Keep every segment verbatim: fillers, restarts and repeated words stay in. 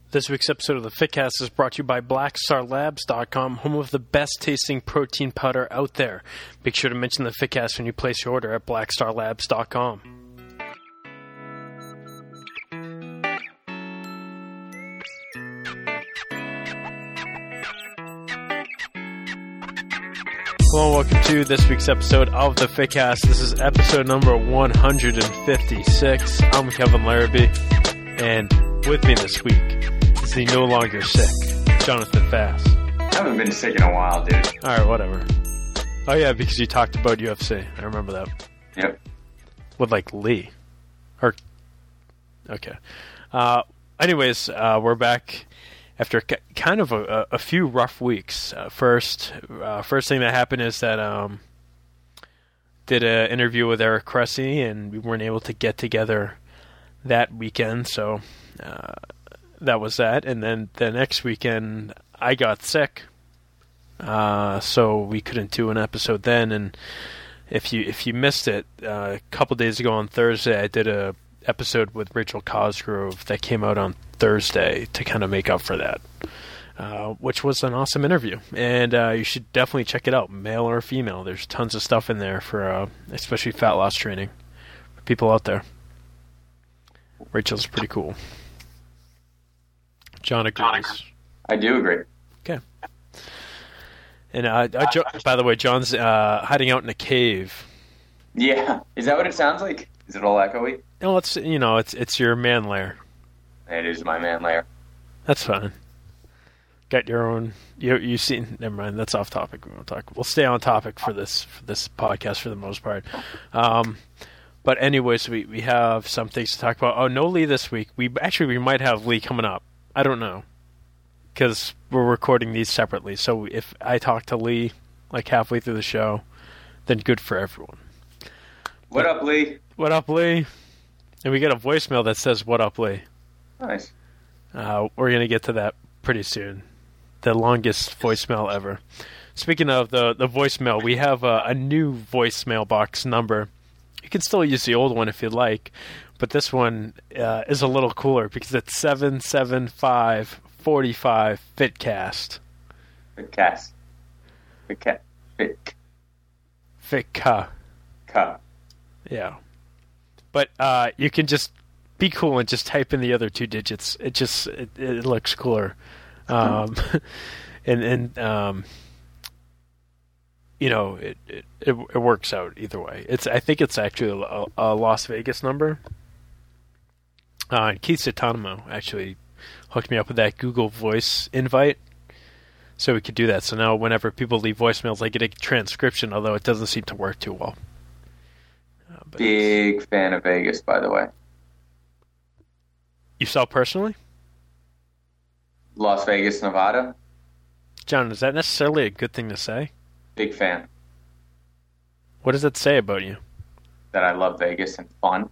This week's episode of the Fitcast is brought to you by Black Star Labs dot com, home of the best tasting protein powder out there. Make sure to mention the Fitcast when you place your order at Black Star Labs dot com. Hello and welcome to this week's episode of the Fitcast. This is episode number one hundred fifty-six. I'm Kevin Larrabee, and with me this week is the no longer sick Jonathan Fass. I haven't been sick in a while, dude. Alright, whatever. Oh yeah, because you talked about U F C. I remember that. Yep. With, like, Lee. Or, okay. Uh, anyways, uh, we're back after k- kind of a, a few rough weeks. Uh, first, uh, first thing that happened is that um, did an interview with Eric Cressy, and we weren't able to get together that weekend, so uh, that was that. And then the next weekend, I got sick, uh, so we couldn't do an episode then. And if you if you missed it, uh, a couple days ago on Thursday, I did a episode with Rachel Cosgrove that came out on Thursday to kind of make up for that, uh, which was an awesome interview. And uh, you should definitely check it out, male or female. There's tons of stuff in there for uh, especially fat loss training for people out there. Rachel's pretty cool. John agrees. I do agree. Okay. And uh, I, jo- by the way, John's uh, hiding out in a cave. Yeah. Is that what it sounds like? Is it all echoey? No, it's you know, it's it's your man lair. It is my man lair. That's fine. Got your own. You you see? Never mind. That's off topic. We won't talk. We'll stay on topic for this for this podcast for the most part. Um, but anyways, we we have some things to talk about. Oh, no Lee this week. We actually we might have Lee coming up. I don't know, because we're recording these separately. So if I talk to Lee like halfway through the show, then good for everyone. What up, Lee? What up, Lee? And we get a voicemail that says, "What up, Lee?" Nice. Uh, we're going to get to that pretty soon. The longest voicemail ever. Speaking of the, the voicemail, we have a, a new voicemail box number. You can still use the old one if you'd like, but this one uh, is a little cooler because it's seven seven five, four five, FITCAST. FITCAST. FITCAST. Fit. FITCA. Ca. Yeah. But uh, you can just be cool and just type in the other two digits. It just it, it looks cooler, um, and and um, you know it, it it it works out either way. It's I think it's actually a, a Las Vegas number. Uh, Keith Satanamo actually hooked me up with that Google Voice invite, so we could do that. So now whenever people leave voicemails, I get a transcription, although it doesn't seem to work too well. Uh, Big fan of Vegas, by the way. You saw personally? Las Vegas, Nevada. John, is that necessarily a good thing to say? Big fan. What does it say about you? That I love Vegas and fun.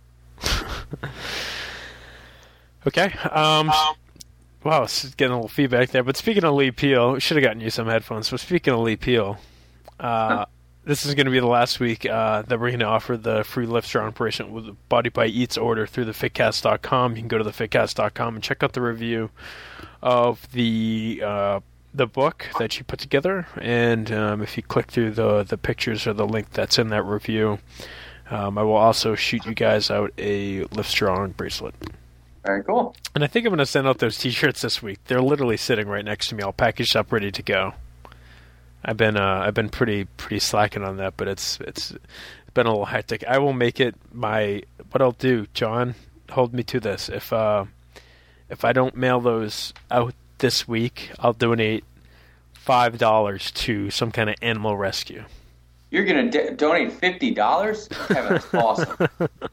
Okay. Um, wow, this is getting a little feedback there. But speaking of Lee Peel, we should have gotten you some headphones. But speaking of Lee Peel, uh, this is going to be the last week uh, that we're going to offer the free Lift Strong operation with the Body by Eats order through the Fitcast dot com. You can go to the Fitcast dot com and check out the review of the uh, the book that you put together. And um, if you click through the the pictures or the link that's in that review, um, I will also shoot you guys out a Lift Strong bracelet. Very cool. And I think I'm going to send out those T-shirts this week. They're literally sitting right next to me, all packaged up, ready to go. I've been uh, I've been pretty pretty slacking on that, but it's it's been a little hectic. I will make it my what I'll do, John. Hold me to this. If uh, if I don't mail those out this week, I'll donate five dollars to some kind of animal rescue. You're gonna d- donate fifty dollars? Kevin, that's awesome.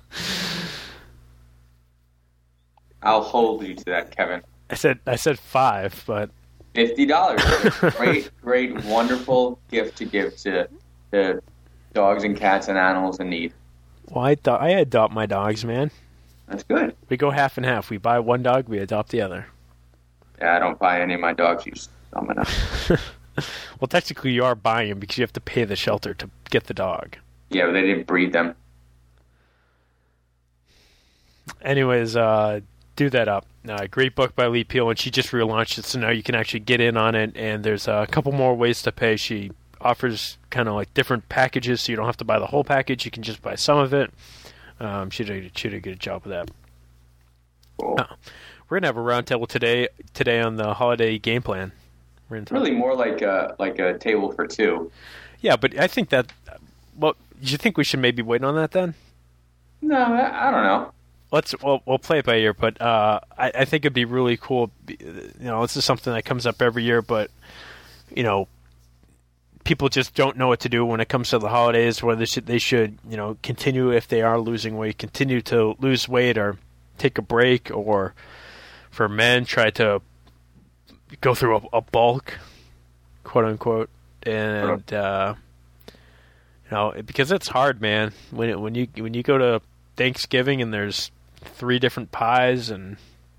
I'll hold you to that, Kevin. I said I said five, but fifty dollars. Great, great, wonderful gift to give to the dogs and cats and animals in need. Well, I, th- I adopt my dogs, man. That's good. We go half and half. We buy one dog, we adopt the other. Yeah, I don't buy any of my dogs. You I'm gonna. Well, technically you are buying them because you have to pay the shelter to get the dog. Yeah, but they didn't breed them. Anyways, uh, do that up. uh, great book by Lee Peel, and she just relaunched it, so now you can actually get in on it, and there's a couple more ways to pay. She offers kind of like different packages, so you don't have to buy the whole package. You can just buy some of it. Um, she did, she did a good job with that. Cool. Uh, we're going to have a roundtable today today on the holiday game plan. We're gonna talk. Really more like a, like a table for two. Yeah, but I think that, well, do you think we should maybe wait on that then? No, I, I don't know. Let's we'll, we'll play it by ear, but uh, I, I think it'd be really cool. You know, this is something that comes up every year, but you know, people just don't know what to do when it comes to the holidays. Whether they should, they should you know continue if they are losing weight, continue to lose weight, or take a break, or for men try to go through a, a bulk, quote unquote, and uh, you know because it's hard, man. When it, when you when you go to Thanksgiving and there's three different pies and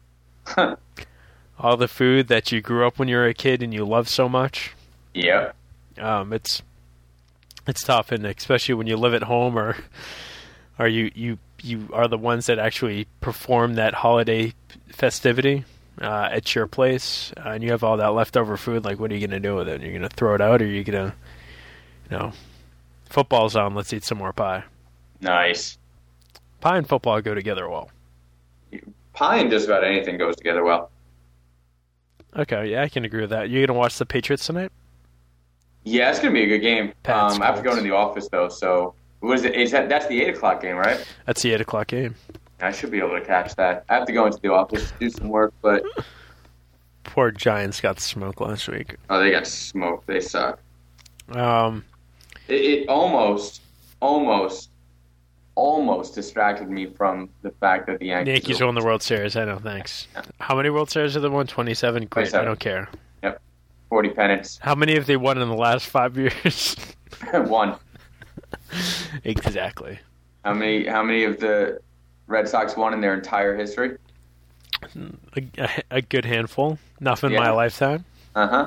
all the food that you grew up when you were a kid and you love so much. Yeah. Um, it's it's tough, and especially when you live at home or or you, you, you are the ones that actually perform that holiday festivity uh, at your place, uh, and you have all that leftover food. Like, what are you going to do with it? You're going to throw it out, or are you going to, you know, football's on, let's eat some more pie. Nice. Pie and football go together well. Pie and just about anything goes together well. Okay, yeah, I can agree with that. You going to watch the Patriots tonight? Yeah, it's going to be a good game. Pats, um, I have to go Colts. into the office, though, so what is it? Is that, that's the eight o'clock game, right? That's the eight o'clock game. I should be able to catch that. I have to go into the office to do some work, but... Poor Giants got smoked last week. Oh, they got smoked. They suck. Um, It, it almost, almost, almost distracted me from the fact that the the Yankees... Yankees won the World Series. I know, thanks. Yeah. How many World Series have they won? twenty-seven? Great, twenty-seven. I don't care. Yep. forty pennants. How many have they won in the last five years? One. Exactly. How many, how many of the Red Sox won in their entire history? A, a, a good handful. Enough in Yeah. my lifetime. Uh-huh.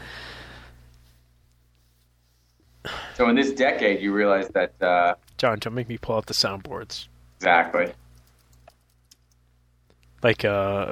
So in this decade, you realize that... Uh, John, don't make me pull out the soundboards. exactly. Like, uh...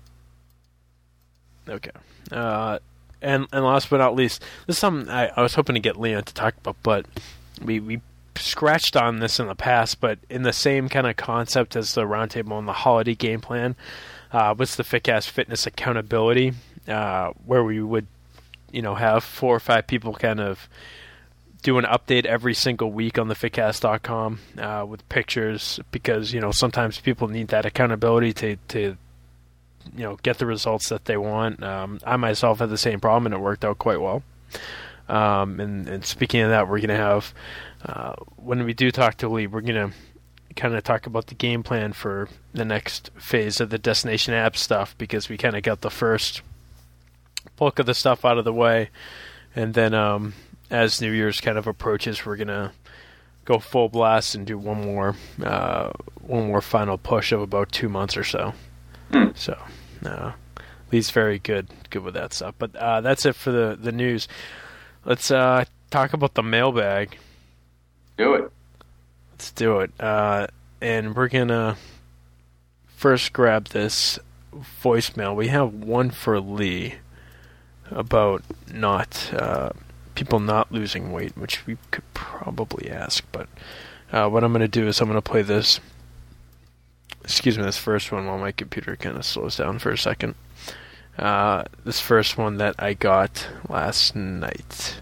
Okay. Uh... And, and last but not least, this is something I, I was hoping to get Leon to talk about, but we, we scratched on this in the past, but in the same kind of concept as the roundtable and the holiday game plan, uh, what's the FitCast Fitness Accountability, uh, where we would, you know, have four or five people kind of do an update every single week on the fitcast dot com uh, with pictures, because, you know, sometimes people need that accountability to, to you know, get the results that they want. Um, I myself had the same problem, and it worked out quite well. Um, and, and speaking of that, we're going to have, uh, when we do talk to Lee, we're going to kind of talk about the game plan for the next phase of the Destination App stuff, because we kind of got the first bulk of the stuff out of the way. And then um, as New Year's kind of approaches, we're going to go full blast and do one more, uh, one more final push of about two months or so. Hmm. So, uh, Lee's very good, good with that stuff. But uh, that's it for the, the news. Let's uh, talk about the mailbag. Do it. Let's do it. Uh, and we're gonna first grab this voicemail. We have one for Lee about not uh, people not losing weight, which we could probably ask. But uh, what I'm gonna do is I'm gonna play this. Excuse me, this first one while my computer kind of slows down for a second. Uh, this first one that I got last night.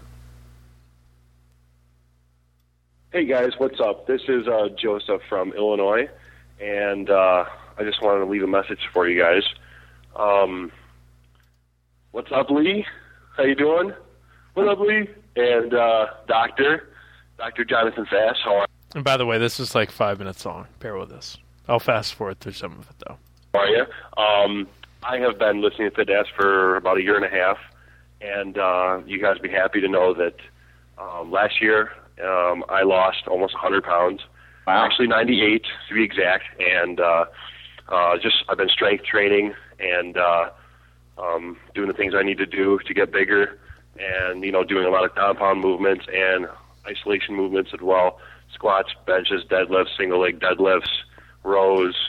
Hey guys, what's up? This is uh, Joseph from Illinois, and uh, I just wanted to leave a message for you guys. Um, what's up, Lee? How you doing? What's up, Lee? And uh, Doctor, Doctor Jonathan Fass, how are And by the way, this is like five minutes long. Bear with us. I'll fast forward through some of it, though. How are you? Um, I have been listening to FitAss for about a year and a half, and uh, you guys be happy to know that um, last year um, I lost almost one hundred pounds. Wow. Actually ninety-eight to be exact, and uh, uh, just I've been strength training and uh, um, doing the things I need to do to get bigger, and you know doing a lot of compound movements and isolation movements as well, squats, benches, deadlifts, single leg deadlifts, rows,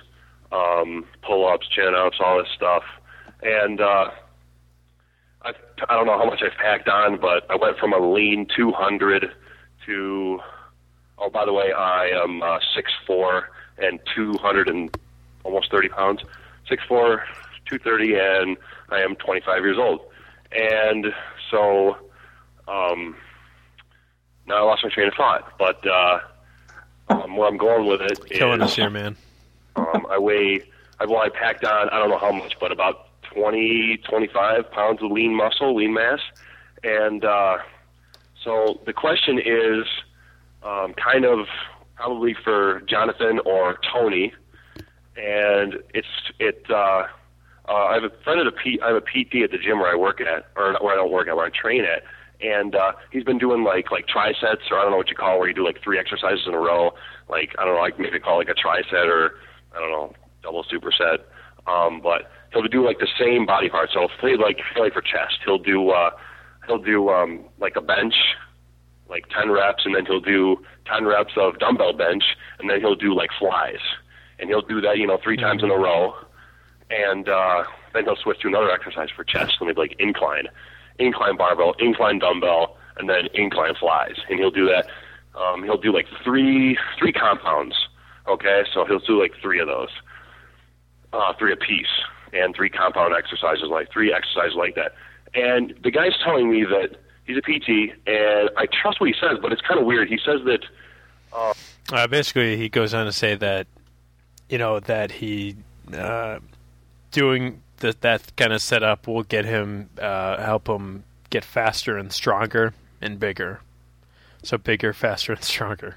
um, pull-ups, chin-ups, all this stuff. And uh, I, I don't know how much I've packed on, but I went from a lean two hundred to, oh, by the way, I am uh, six foot four and two hundred and almost thirty pounds. six foot four, two thirty, and I am twenty-five years old. And so um, now I lost my train of thought. But uh, um, where I'm going with it is... Killing us here, man. Um, I weigh, I, well, I packed on, I don't know how much, but about twenty, twenty-five pounds of lean muscle, lean mass. And uh, so the question is um, kind of probably for Jonathan or Tony. And it's, it, uh, uh, I have a friend at a P, I have a P T at the gym where I work at, or where I don't work at, where I train at. And uh, he's been doing like like trisets, or I don't know what you call it, where you do like three exercises in a row. Like, I don't know, like maybe call it like a triset, or I don't know, double superset. Um, but he'll do like the same body part. So say like say like for chest, he'll do uh, he'll do um, like a bench, like ten reps, and then he'll do ten reps of dumbbell bench, and then he'll do like flies, and he'll do that, you know, three times in a row, and uh, then he'll switch to another exercise for chest, so maybe like incline, incline barbell, incline dumbbell, and then incline flies, and he'll do that. Um, he'll do like three three compounds. Okay, so he'll do like three of those, uh, three apiece, and three compound exercises, like three exercises like that. And the guy's telling me that he's a P T, and I trust what he says, but it's kind of weird. He says that... Uh, uh, basically, he goes on to say that, you know, that he uh, doing the, that kind of setup will get him, uh, help him get faster and stronger and bigger. So bigger, faster, and stronger.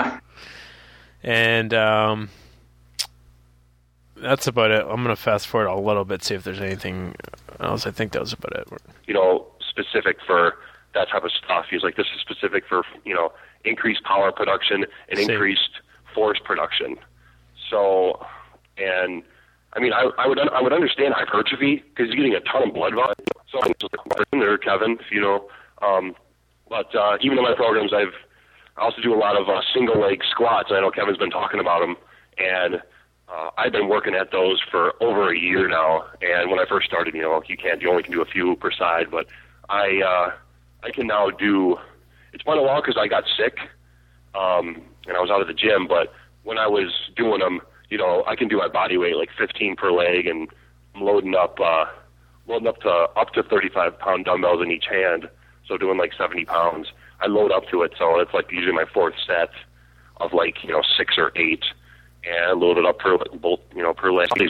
And um, that's about it. I'm going to fast forward a little bit, see if there's anything else. I think that was about it. You know, specific for that type of stuff. He's like, this is specific for, you know, increased power production and Same. increased force production. So, and I mean, I, I would I would understand hypertrophy because he's getting a ton of blood volume. So I'm just like, there, Kevin, you know. Um, but uh, even in my programs, I've I also do a lot of uh, single leg squats. I know Kevin's been talking about them, and uh, I've been working at those for over a year now. And when I first started, you know, you can't, you only can do a few per side, but I uh, I can now do. It's been a while because I got sick, um, and I was out of the gym. But when I was doing them, you know, I can do my body weight like fifteen per leg, and I'm loading up, uh, loading up to up to thirty-five pound dumbbells in each hand. So doing like seventy pounds. I load up to it, so it's like usually my fourth set of like, you know, six or eight, and I load it up per both, you know, per leg.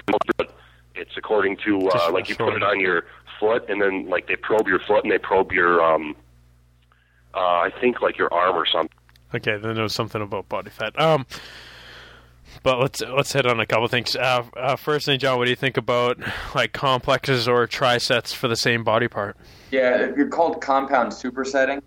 It's according to uh, like you put it on your foot, and then like they probe your foot and they probe your, um, uh, I think like your arm or something. Okay, then there was something about body fat. Um, but let's let's hit on a couple things. Uh, uh, first thing, John, what do you think about like complexes or trisets for the same body part? Yeah, they're called compound supersetting.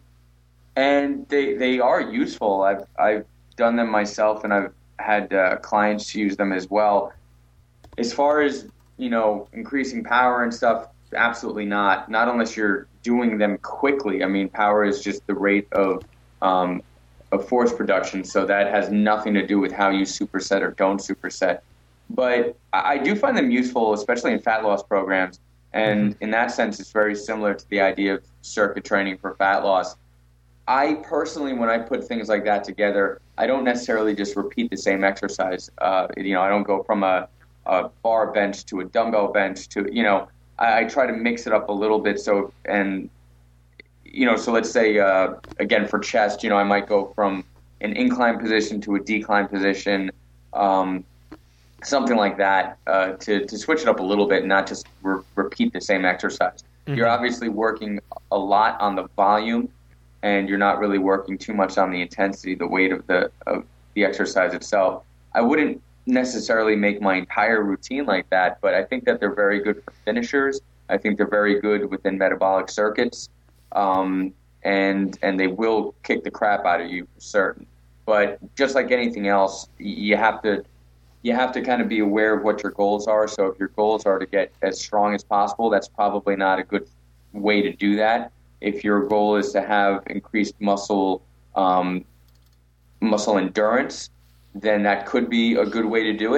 And they they are useful. I've I've done them myself, and I've had uh, clients use them as well. As far as, you know, increasing power and stuff, absolutely not. Not unless you're doing them quickly. I mean, power is just the rate of um, of force production, so that has nothing to do with how you superset or don't superset. But I, I do find them useful, especially in fat loss programs. And in that sense, it's very similar to the idea of circuit training for fat loss. I personally, when I put things like that together, I don't necessarily just repeat the same exercise. Uh, you know, I don't go from a, a bar bench to a dumbbell bench to, you know, I, I try to mix it up a little bit. So, and, you know, so let's say, uh, again, for chest, you know, I might go from an incline position to a decline position, um, something like that, uh, to, to switch it up a little bit and not just re- repeat the same exercise. Mm-hmm. You're obviously working a lot on the volume, and you're not really working too much on the intensity, the weight of the of the exercise itself. I wouldn't necessarily make my entire routine like that, but I think that they're very good for finishers. I think they're very good within metabolic circuits, um, and and they will kick the crap out of you for certain. But just like anything else, you have to you have to kind of be aware of what your goals are. So if your goals are to get as strong as possible, that's probably not a good way to do that. If your goal is to have increased muscle um, muscle endurance, then that could be a good way to do it.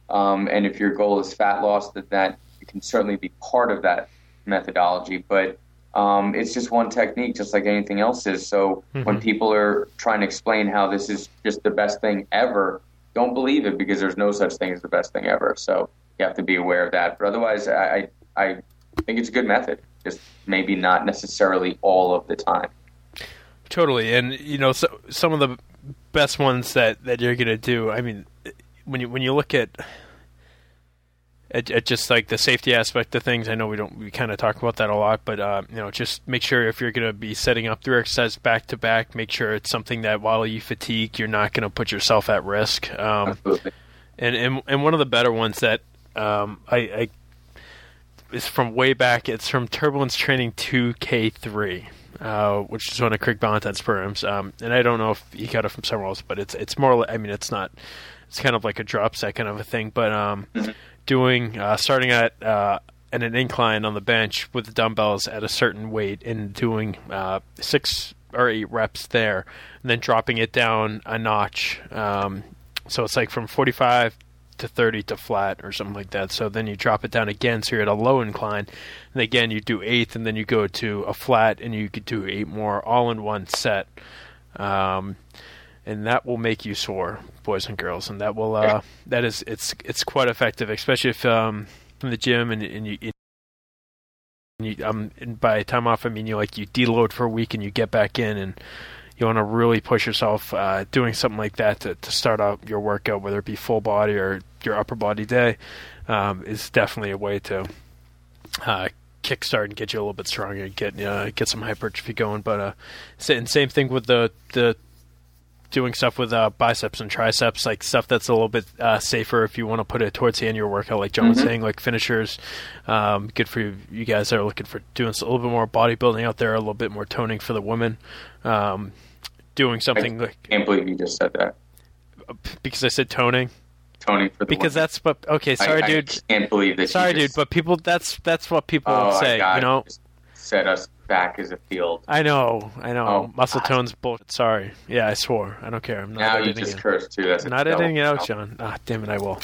Um, and if your goal is fat loss, that that it can certainly be part of that methodology. But um, it's just one technique, just like anything else is. So mm-hmm. when people are trying to explain how this is just the best thing ever, don't believe it, because there's no such thing as the best thing ever. So you have to be aware of that. But otherwise, I I think it's a good method, just maybe not necessarily all of the time. Totally. And, you know, so, some of the best ones that, that you're going to do, I mean, when you when you look at, at at just like the safety aspect of things, I know we don't we kind of talk about that a lot, but uh, you know, just make sure if you're going to be setting up your exercise back to back, make sure it's something that while you fatigue, you're not going to put yourself at risk. Um, Absolutely. And, and and one of the better ones that um, I, I is from way back. It's from Turbulence Training two K three. Uh, which is one of Craig Ballantyne's programs, um, and I don't know if he got it from somewhere else, but it's it's more. I mean, it's not. It's kind of like a drop set kind of a thing, but um, mm-hmm. doing uh, starting at uh, at an incline on the bench with the dumbbells at a certain weight and doing uh, six or eight reps there, and then dropping it down a notch. Um, so it's like from forty-five to thirty to flat or something like that. So then you drop it down again, so you're at a low incline, and again you do eighth, and then you go to a flat, and you could do eight more all in one set. Um, and that will make you sore, boys and girls, and that will uh, that is it's it's quite effective, especially if um, from the gym and, and you. And you um, and by time off, I mean you like you deload for a week and you get back in, and you want to really push yourself uh, doing something like that to, to start out your workout, whether it be full body or your upper body day, um, is definitely a way to uh, kickstart and get you a little bit stronger and get uh, get some hypertrophy going. But uh, and same thing with the the doing stuff with uh, biceps and triceps, like stuff that's a little bit uh, safer if you want to put it towards the end of your workout, like John mm-hmm. was saying, like finishers. Um, good for you, you guys that are looking for doing a little bit more bodybuilding out there, a little bit more toning for the women. Um, doing something I like... I can't believe you just said that. Because I said toning? Toning for the Because women. that's what... Okay, sorry, I, dude. I can't believe that Sorry, you just, dude, but people, that's that's what people oh, would say, God, you know? Just set us back as a field. I know, I know. Oh, Muscle God. tone's bullshit. Sorry. Yeah, I swore. I don't care. I'm not Now you editing just it. cursed, too. That's I'm not a editing it out, no. John. Ah, damn it, I will.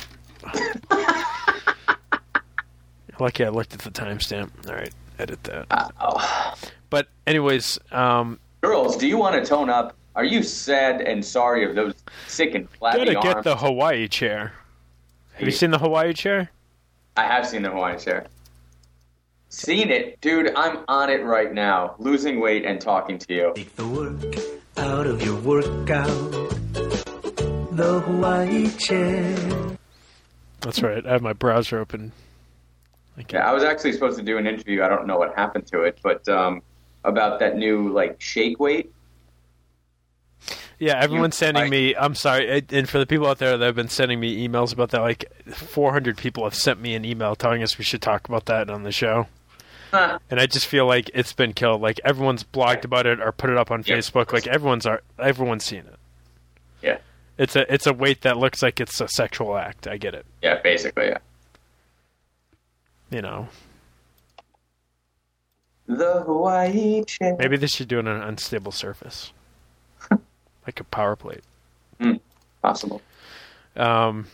Lucky I looked at the timestamp. All right, edit that. Uh-oh. But anyways, um, Girls, do you want to tone up? Are you sad and sorry of those sick and flabby gotta arms? get the Hawaii chair. Have you Hey. seen the Hawaii chair? I have seen the Hawaiian chair. Seen it. Dude, I'm on it right now. Losing weight and talking to you. Take the work out of your workout. The Hawaii chair. That's right. I have my browser open. Yeah, I was actually supposed to do an interview. I don't know what happened to it, but um, about that new like shake weight. Yeah, everyone's You- sending I- me. I'm sorry, and for the people out there that have been sending me emails about that, like four hundred people have sent me an email telling us we should talk about that on the show. Huh. And I just feel like it's been killed. Like everyone's blogged about it or put it up on Yeah. Facebook. Like everyone's are everyone's seen it. Yeah, It's a it's a weight that looks like it's a sexual act. I get it. yeah, basically, yeah. You know, The Hawaii chair. maybe they should do it on an unstable surface, like a power plate. Mm, possible. Um,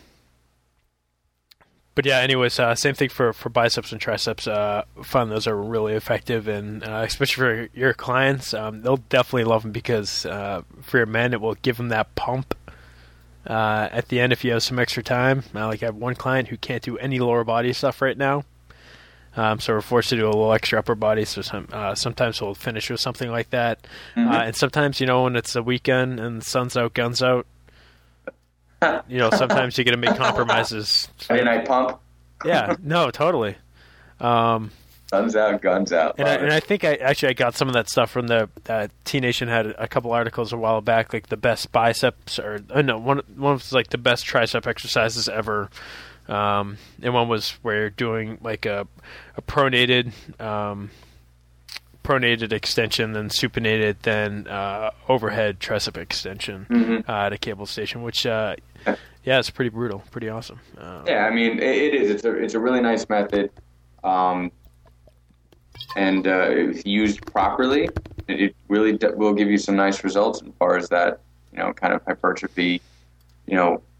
but yeah, anyways, uh, same thing for, for biceps and triceps. Uh, find those are really effective, and uh, especially for your clients, um, they'll definitely love them because uh, for your men, it will give them that pump uh, at the end if you have some extra time. Uh, like I have one client who can't do any lower body stuff right now, um, so we're forced to do a little extra upper body. So some, uh, sometimes we'll finish with something like that, Mm-hmm. uh, and sometimes you know when it's the weekend and the sun's out, guns out. You know, sometimes you got to make compromises. Friday night pump. Yeah, no, totally. Um, Guns out, guns out. and, I, Love it. and I think I actually I got some of that stuff from the uh, T Nation had a couple articles a while back, like the best biceps or uh, no one one was like the best tricep exercises ever, um, and one was where you're doing like a a pronated um, pronated extension, then supinated, then uh, overhead tricep extension Mhm. uh, at a cable station, which uh, yeah, it's pretty brutal, pretty awesome. Um, Yeah, I mean, it, it is. It's a it's a really nice method, um, and uh, if used properly, it, it really d- will give you some nice results as far as that, you know, kind of hypertrophy, you know,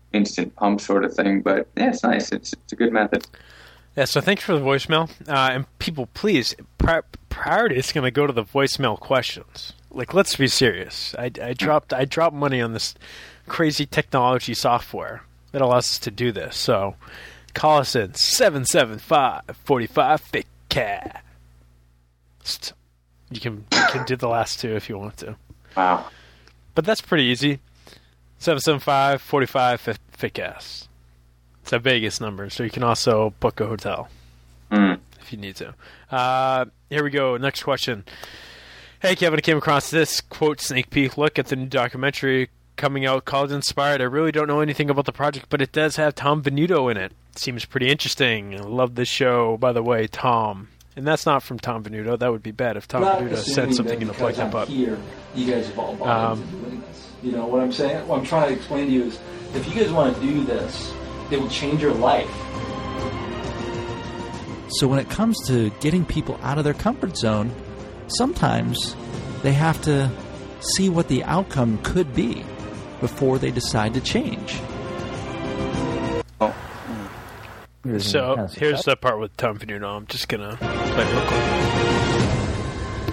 instant pump sort of thing. But yeah, it's nice. It's it's a good method. Yeah, so thanks for the voicemail. Uh, and people, please, pri- priority is going to go to the voicemail questions. Like, let's be serious. I, I dropped I dropped money on this crazy technology software that allows us to do this. So call us in seven seven five, four five, F I C A S T. You can, you can do the last two if you want to. Wow. But that's pretty easy. seven seven five, four five, F I C A S. It's a Vegas number, so you can also book a hotel Mm. if you need to. Uh, here we go. Next question. Hey, Kevin, I came across this, quote, sneak peek look at the new documentary coming out called Inspired. I really don't know anything about the project, but it does have Tom Venuto in it. Seems pretty interesting. I love this show, by the way, Tom. And that's not from Tom Venuto. That would be bad if Tom Not Venuto assuming said something that in a plug because that I'm up. here, you guys have all bought Um, into doing this. You know what I'm saying? What I'm trying to explain to you is, if you guys want to do this, it will change your life. So when it comes to getting people out of their comfort zone, sometimes they have to see what the outcome could be before they decide to change. So here's the part with Tom Venuto. I'm just going to play real quick.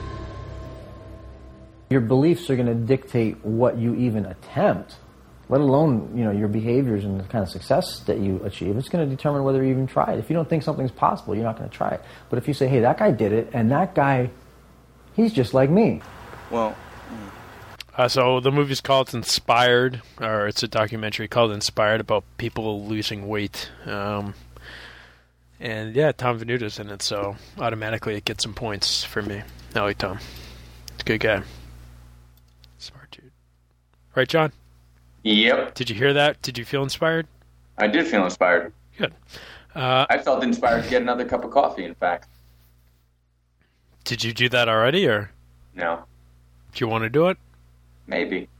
Your beliefs are going to dictate what you even attempt, let alone, you know, your behaviors and the kind of success that you achieve. It's going to determine whether you even try it. If you don't think something's possible, you're not going to try it. But if you say, hey, that guy did it, and that guy, he's just like me. Well, Uh, so the movie's called Inspired, or it's a documentary called Inspired about people losing weight. Um, and yeah, Tom Venuto's in it, so automatically it gets some points for me. I like Tom. He's a good guy. Smart dude. Right, John? yep. Did you hear that? Did you feel inspired? I did feel inspired. Good. Uh, I felt inspired to get another cup of coffee, in fact. did you do that already, or No, do you want to do it? maybe.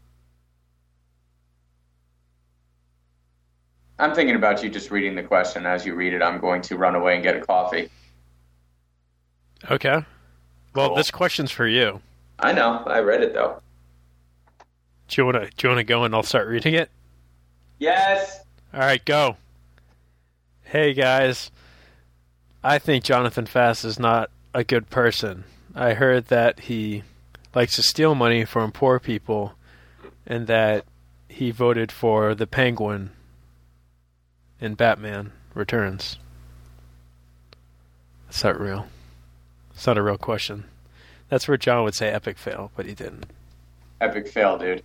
I'm thinking about you just reading the question. As you read it, I'm going to run away and get a coffee. Okay. Well, Cool. this question's for you. I know. I read it, though. Do you want to? Do you want to go and I'll start reading it? Yes! All right, go. Hey guys, I think Jonathan Fast is not a good person. I heard that he likes to steal money from poor people, and that he voted for the Penguin in Batman Returns. That's not real. It's not a real question. That's where John would say epic fail, but he didn't. Epic fail, dude.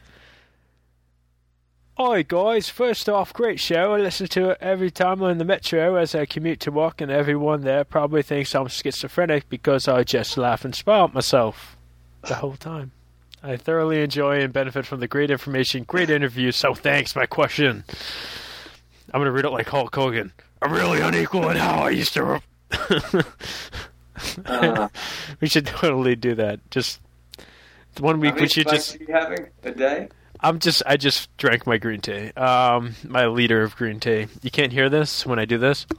Hi guys, first off, great show. I listen to it every time I'm in the metro as I commute to work, and everyone there probably thinks I'm schizophrenic because I just laugh and smile at myself the whole time. I thoroughly enjoy and benefit from the great information, great interviews, so thanks. My question. I'm going to read it like Hulk Hogan. I'm really unequal in how I used to... Uh, we should totally do that. Just one how week many we should spikes just... are you having a day? I'm just, I just drank my green tea. Um, my liter of green tea. You can't hear this when I do this.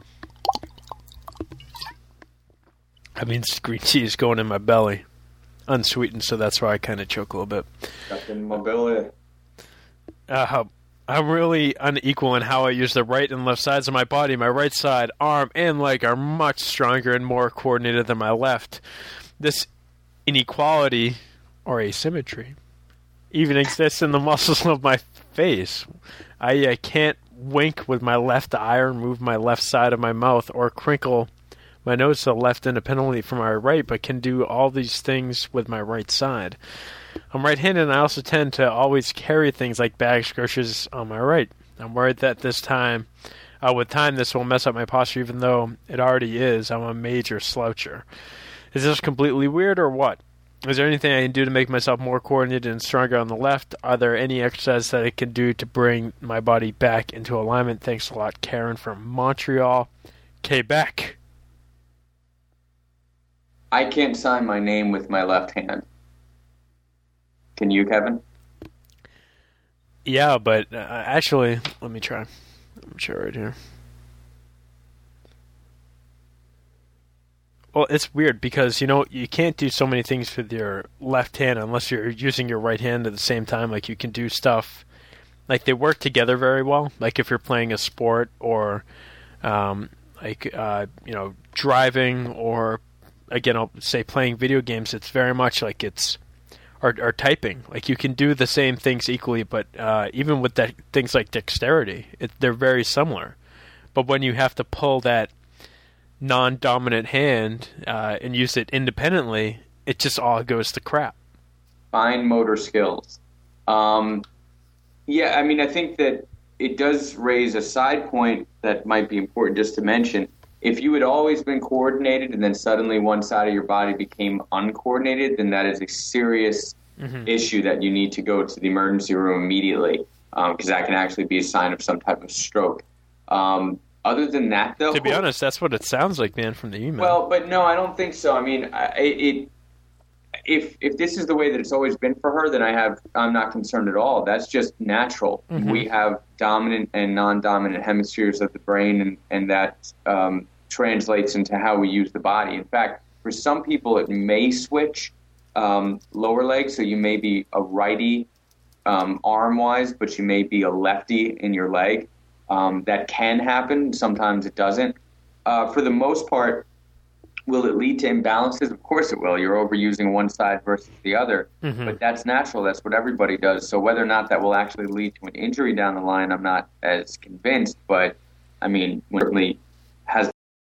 That means green tea is going in my belly. Unsweetened, so that's why I kind of choke a little bit. Captain Mobility. Uh, I'm really unequal in how I use the right and left sides of my body. My right side, arm, and leg are much stronger and more coordinated than my left. This inequality, or asymmetry, even exists in the muscles of my face. I, I can't wink with my left eye or move my left side of my mouth or crinkle my nose to the left independently from my right, but can do all these things with my right side. I'm right-handed, and I also tend to always carry things like bags, groceries on my right. I'm worried that this time, uh, with time, this will mess up my posture, even though it already is. I'm a major sloucher. Is this completely weird or what? Is there anything I can do to make myself more coordinated and stronger on the left? Are there any exercises that I can do to bring my body back into alignment? Thanks a lot, Karen from Montreal, Quebec. I can't sign my name with my left hand. Can you, Kevin? Yeah, but uh, actually, let me try. I'm sure right here. Well, it's weird because, you know, you can't do so many things with your left hand unless you're using your right hand at the same time. Like, you can do stuff like they work together very well. Like if you're playing a sport or um, like uh, you know driving or again I'll say playing video games, it's very much like it's or, or typing. Like you can do the same things equally, but uh, even with that things like dexterity, it, they're very similar. But when you have to pull that non-dominant hand uh, and use it independently, it just all goes to crap. Fine motor skills. Um, yeah, I mean, I think that it does raise a side point that might be important just to mention. If you had always been coordinated and then suddenly one side of your body became uncoordinated, then that is a serious mm-hmm. issue that you need to go to the emergency room immediately, because um, that can actually be a sign of some type of stroke. Um, other than that, though... To be honest, that's what it sounds like, man, from the email. Well, but no, I don't think so. I mean, I, it... If if this is the way that it's always been for her, then I have I'm not concerned at all. That's just natural. Mm-hmm. We have dominant and non-dominant hemispheres of the brain, and and that um, translates into how we use the body. In fact, for some people, it may switch um, lower leg, so you may be a righty um, arm-wise, but you may be a lefty in your leg. Um, that can happen. Sometimes it doesn't. Uh, for the most part. Will it lead to imbalances? Of course it will. You're overusing one side versus the other. Mm-hmm. But that's natural. That's what everybody does. So whether or not that will actually lead to an injury down the line, I'm not as convinced. But, I mean, certainly has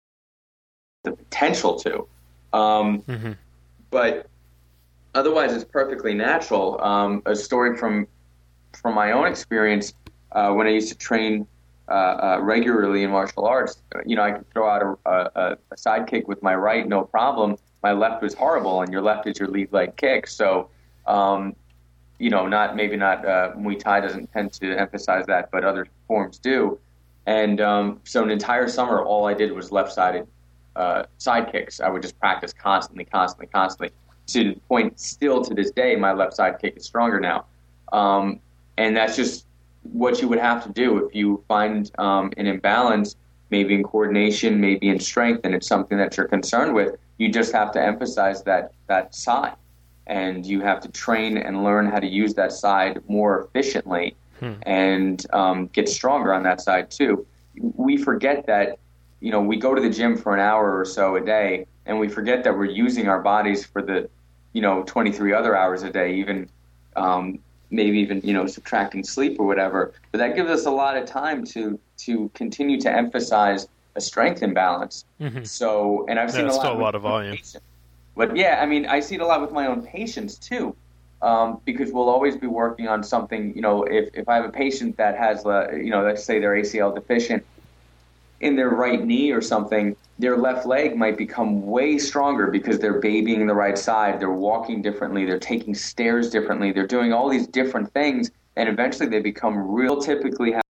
the potential to. Um, mm-hmm. But otherwise, it's perfectly natural. Um, a story from from my own experience uh, when I used to train Uh, uh, regularly in martial arts, you know, I could throw out a, a, a side kick with my right, no problem. My left was horrible, and your left is your lead leg kick. So, um, you know, not maybe not uh, Muay Thai doesn't tend to emphasize that, but other forms do. And um, so, an entire summer, all I did was left-sided uh, side kicks. I would just practice constantly, constantly, constantly. To the point, still to this day, my left side kick is stronger now, um, and that's just what you would have to do if you find um, an imbalance, maybe in coordination, maybe in strength, and it's something that you're concerned with. You just have to emphasize that that side, and you have to train and learn how to use that side more efficiently hmm. and um, get stronger on that side too. We forget that, you know, we go to the gym for an hour or so a day, and we forget that we're using our bodies for the, you know, twenty-three other hours a day, even um, maybe even, you know, subtracting sleep or whatever. But that gives us a lot of time to to continue to emphasize a strength imbalance. Mm-hmm. So, and I've seen yeah, a lot, still a lot of volume. But yeah, I mean, I see it a lot with my own patients too, um, because we'll always be working on something. You know, if if I have a patient that has, uh, you know, let's say they're A C L deficient in their right knee or something, their left leg might become way stronger because they're babying the right side, they're walking differently, they're taking stairs differently, they're doing all these different things, and eventually they become real. Typically have,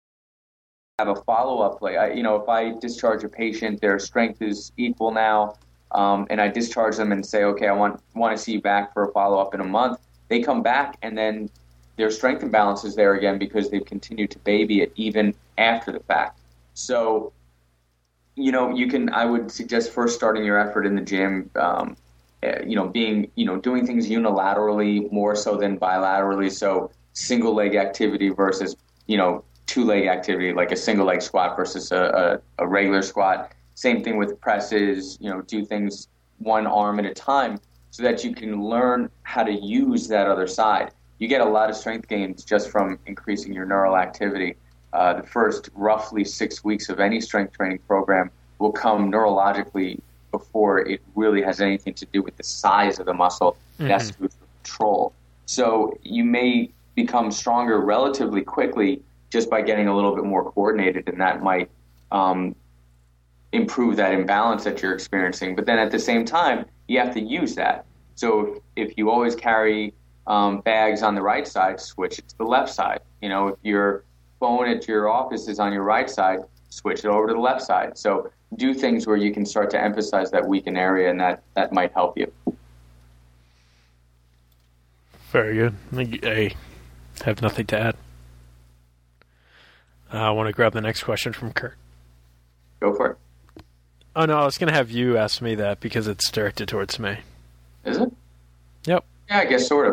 have a follow-up. Like, I, you know, if I discharge a patient, their strength is equal now, um, and I discharge them and say, okay, I want want to see you back for a follow-up in a month, they come back and then their strength imbalance is there again because they've continued to baby it even after the fact. So, you know, you can, I would suggest first starting your effort in the gym, um, you know, being, you know, doing things unilaterally more so than bilaterally. So single leg activity versus, you know, two leg activity, like a single leg squat versus a, a, a regular squat. Same thing with presses, you know, do things one arm at a time so that you can learn how to use that other side. You get a lot of strength gains just from increasing your neural activity. Uh, the first roughly six weeks of any strength training program will come neurologically before it really has anything to do with the size of the muscle. Mm-hmm. It has to do with control. So you may become stronger relatively quickly just by getting a little bit more coordinated, and that might um, improve that imbalance that you're experiencing. But then at the same time, you have to use that. So if, if you always carry um, bags on the right side, switch it to the left side. You know, if you're phone at your office is on your right side, switch it over to the left side. So do things where you can start to emphasize that weakened area, and that, that might help you. Very good. I have nothing to add. Uh, I want to grab the next question from Kurt. Go for it. Oh, no, I was going to have you ask me that because it's directed towards me. Is it? Yep. Yeah, I guess sort of.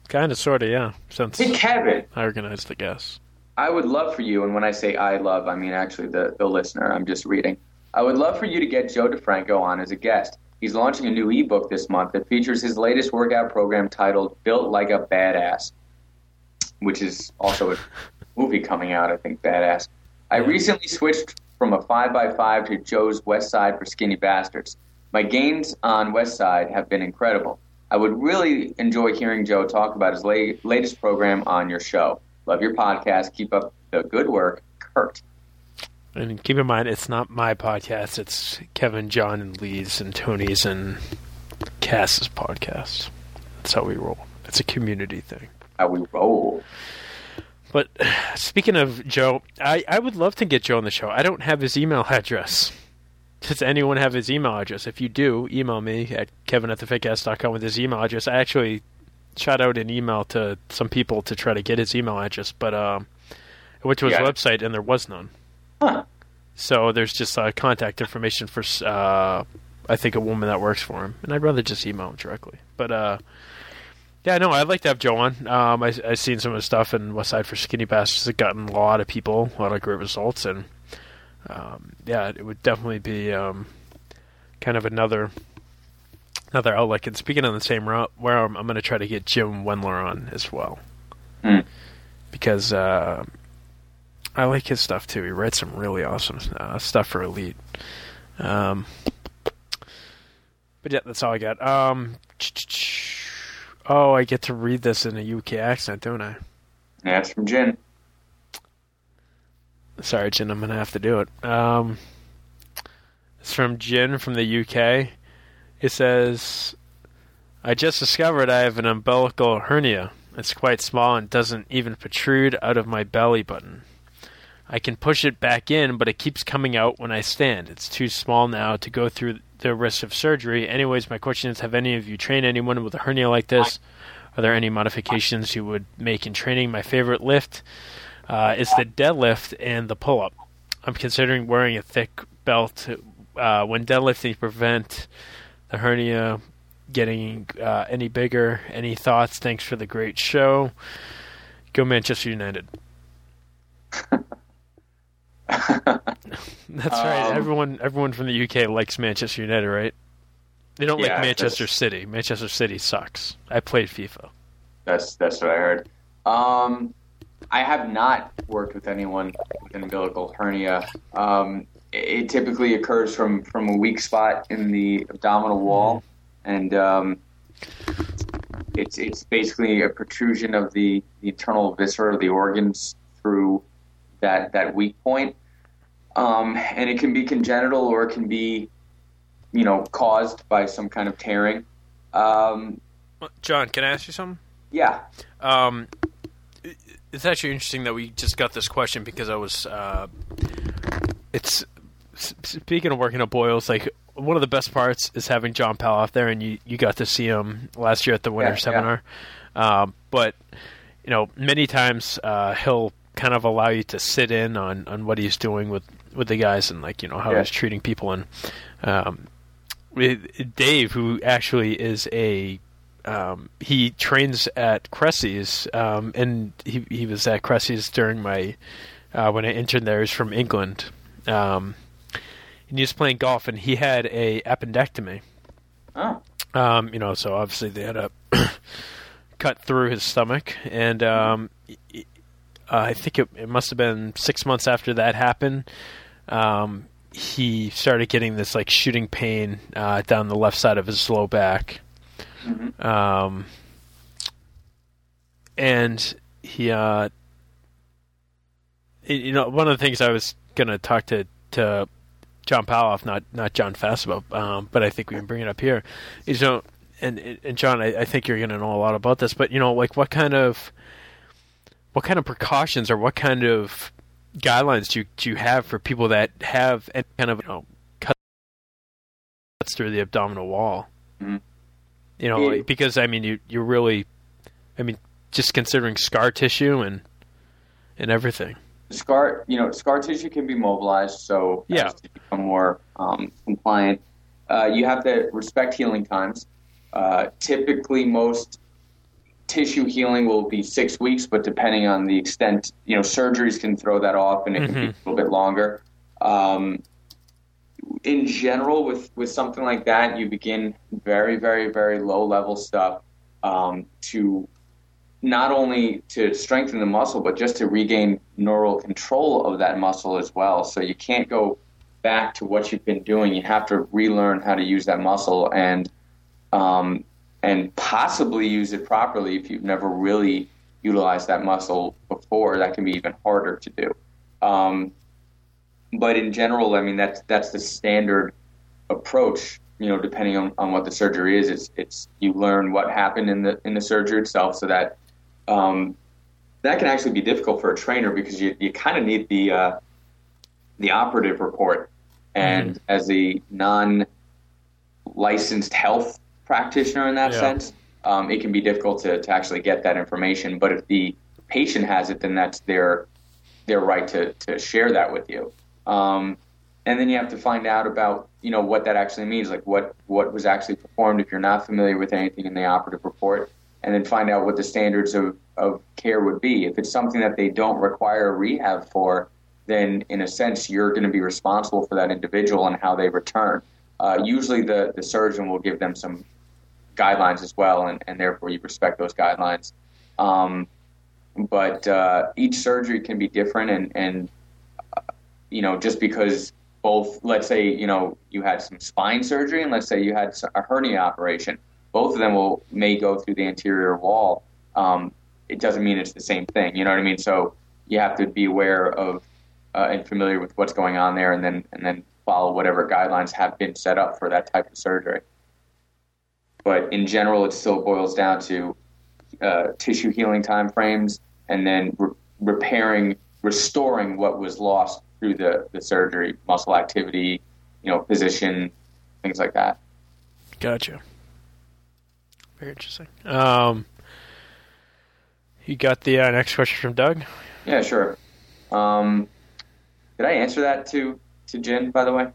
Kind of, sort of, yeah. Since Hey, Kevin. I organized the guests. I would love for you, and when I say I love, I mean actually the, the listener. I'm just reading. I would love for you to get Joe DeFranco on as a guest. He's launching a new ebook this month that features his latest workout program titled Built Like a Badass, which is also a movie coming out, I think, Badass. I recently switched from a five by five to Joe's West Side for Skinny Bastards. My gains on West Side have been incredible. I would really enjoy hearing Joe talk about his la- latest program on your show. Love your podcast. Keep up the good work, Kurt. And keep in mind, it's not my podcast. It's Kevin, John, and Lee's, and Tony's, and Cass's podcast. That's how we roll. It's a community thing. How we roll. But speaking of Joe, I, I would love to get Joe on the show. I don't have his email address. Does anyone have his email address? If you do, email me at kevin at the fakecast dot com with his email address. I actually shot out an email to some people to try to get his email address, but um, I went to his Yeah. website and there was none. Huh. So there's just uh, contact information for, uh, I think, a woman that works for him. And I'd rather just email him directly. But, uh, yeah, no, I'd like to have Joe on. Um, I, I've seen some of his stuff in West Side for Skinny Bastards. It's gotten a lot of people, a lot of great results. And, um, yeah, it would definitely be um, kind of another another outlet. And speaking on the same route, where I'm, I'm going to try to get Jim Wendler on as well. Mm. Because uh, I like his stuff, too. He writes some really awesome uh, stuff for Elite. Um, but, yeah, that's all I got. Um... Oh, I get to read this in a U K accent, don't I? Yeah, it's from Jen. Sorry, Jen, I'm going to have to do it. Um, it's from Jen from the U K. It says, I just discovered I have an umbilical hernia. It's quite small and doesn't even protrude out of my belly button. I can push it back in, but it keeps coming out when I stand. It's too small now to go through the risk of surgery. Anyways, my question is, have any of you trained anyone with a hernia like this? Are there any modifications you would make in training? My favorite lift uh, is the deadlift and the pull-up. I'm considering wearing a thick belt uh, when deadlifting to prevent the hernia getting uh, any bigger. Any thoughts? Thanks for the great show. Go Manchester United. That's right. Um, everyone, everyone from the U K likes Manchester United, right? They don't Yeah, like Manchester that's- City. Manchester City sucks. I played FIFA. That's that's what I heard. Um, I have not worked with anyone with an umbilical hernia. Um, it, it typically occurs from, from a weak spot in the abdominal wall, and um, it's it's basically a protrusion of the, the internal viscera of the organs through that that weak point. Um, and it can be congenital or it can be, you know, caused by some kind of tearing. Um, John, can I ask you something? yeah. Um, it's actually interesting that we just got this question because I was. Uh, it's speaking of working at Boyles, like one of the best parts is having John Paloff there, and you, you got to see him last year at the winter Yeah, seminar. Yeah. Um, but you know, many times uh, he'll kind of allow you to sit in on, on what he's doing with, with the guys and like you know how Yeah. he's treating people. And um, with Dave, who actually is a Um, he trains at Cressy's, um, and he he was at Cressy's during my uh, when I interned there. He's from England, um, and he was playing golf, and he had a appendectomy. Oh. Um, you know, so obviously they had to cut through his stomach, and um, uh, I think it, it must have been six months after that happened. Um, he started getting this like shooting pain uh, down the left side of his low back. Mm-hmm. Um, and he, uh, you know, one of the things I was gonna talk to, to John Paloff, not not John Fass about, um, but I think we can bring it up here. Is you know, and and John, I, I think you're gonna know a lot about this, but you know, like what kind of what kind of precautions or what kind of guidelines do you, do you have for people that have any kind of you know, cuts through the abdominal wall? Mm-hmm. You know, like, because I mean, you you really, I mean, just considering scar tissue and and everything. Scar, you know, scar tissue can be mobilized, so Yeah. as to become more um, compliant. Uh, you have to respect healing times. Uh, typically, most tissue healing will be six weeks, but depending on the extent, you know, surgeries can throw that off, and it mm-hmm. can be a little bit longer. Um, in general, with, with something like that, you begin very, very, very low level stuff um, to not only to strengthen the muscle, but just to regain neural control of that muscle as well. So you can't go back to what you've been doing. You have to relearn how to use that muscle and um, and possibly use it properly. If you've never really utilized that muscle before, that can be even harder to do. Um, but in general, I mean, that's that's the standard approach. You know, depending on, on what the surgery is, it's it's you learn what happened in the in the surgery itself, so that um, that can actually be difficult for a trainer because you you kind of need the uh, the operative report, and mm. as a non-licensed health practitioner in that yeah. sense, um, it can be difficult to, to actually get that information. But if the patient has it, then that's their their right to to share that with you. Um, and then you have to find out about, you know, what that actually means, like what, what was actually performed if you're not familiar with anything in the operative report, and then find out what the standards of, of care would be. If it's something that they don't require rehab for, then in a sense you're going to be responsible for that individual and how they return. Uh, usually the, the surgeon will give them some guidelines as well, and, and therefore you respect those guidelines. Um, but uh, each surgery can be different, and, and uh, you know, just because both, let's say, you know, you had some spine surgery and let's say you had a hernia operation, both of them will may go through the anterior wall. Um, it doesn't mean it's the same thing. You know what I mean? So you have to be aware of uh, and familiar with what's going on there, and then and then follow whatever guidelines have been set up for that type of surgery. But in general, it still boils down to uh, tissue healing timeframes, and then re- repairing, restoring what was lost through the, the surgery, muscle activity, you know, position, things like that. Gotcha. Very interesting. Um, you got the uh, next question from Doug? Yeah, sure. Um, did I answer that to, to Jen, by the way?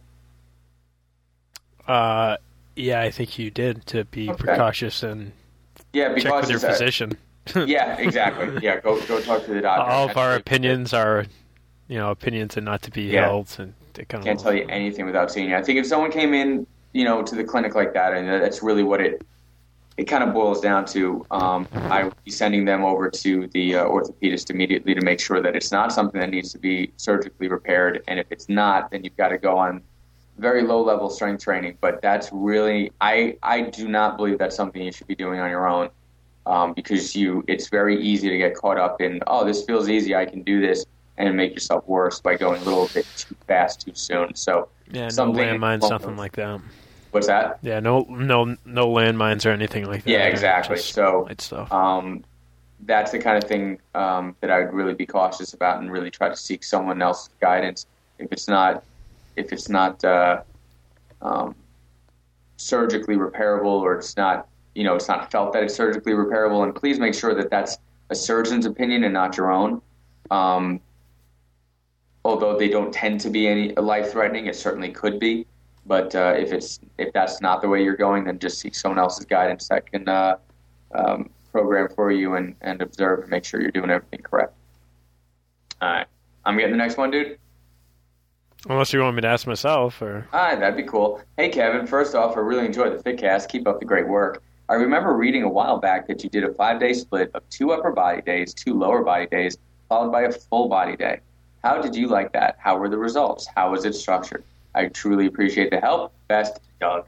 Uh, yeah, I think you did, to be okay. precautious and yeah, check with your physician. Yeah, exactly. Yeah, go go talk to the doctor. All of our opinions are, you know, opinions and not to be yeah. held. And they kind of can't tell you anything without seeing you. I think if someone came in, you know, to the clinic like that, and that's really what it it kind of boils down to. Um, I would be sending them over to the uh, orthopedist immediately to make sure that it's not something that needs to be surgically repaired, and if it's not, then you've got to go on very low-level strength training. But that's really, I I do not believe that's something you should be doing on your own, um, because you it's very easy to get caught up in, oh, this feels easy, I can do this, and make yourself worse by going a little bit too fast too soon. So yeah, no landmines, nothing like that. What's that? Yeah, no, no, no landmines or anything like that. Yeah, exactly. Just so light stuff. Um, that's the kind of thing um, that I would really be cautious about, and really try to seek someone else's guidance. If it's not, if it's not uh, um, surgically repairable, or it's not, you know, it's not felt that it's surgically repairable, and please make sure that that's a surgeon's opinion and not your own. Um, although they don't tend to be any life-threatening, it certainly could be. But uh, if it's if that's not the way you're going, then just seek someone else's guidance that can uh, um, program for you and, and observe and make sure you're doing everything correct. All right. I'm getting the next one, dude? Unless you want me to ask myself. Or... All right, that'd be cool. Hey, Kevin, first off, I really enjoyed the FitCast. Keep up the great work. I remember reading a while back that you did a five-day split of two upper body days, two lower body days, followed by a full body day. How did you like that? How were the results? How was it structured? I truly appreciate the help. Best, Doug.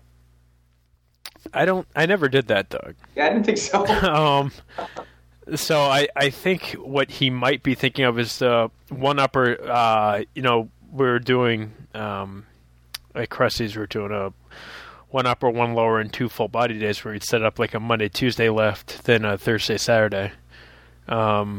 I don't. I never did that, Doug. Yeah, I didn't think so. um, so I, I think what he might be thinking of is uh, one upper. Uh, you know, we're doing um, like Krusty's. We're doing a one upper, one lower, and two full body days where we'd set up like a Monday, Tuesday left, then a Thursday, Saturday. Um.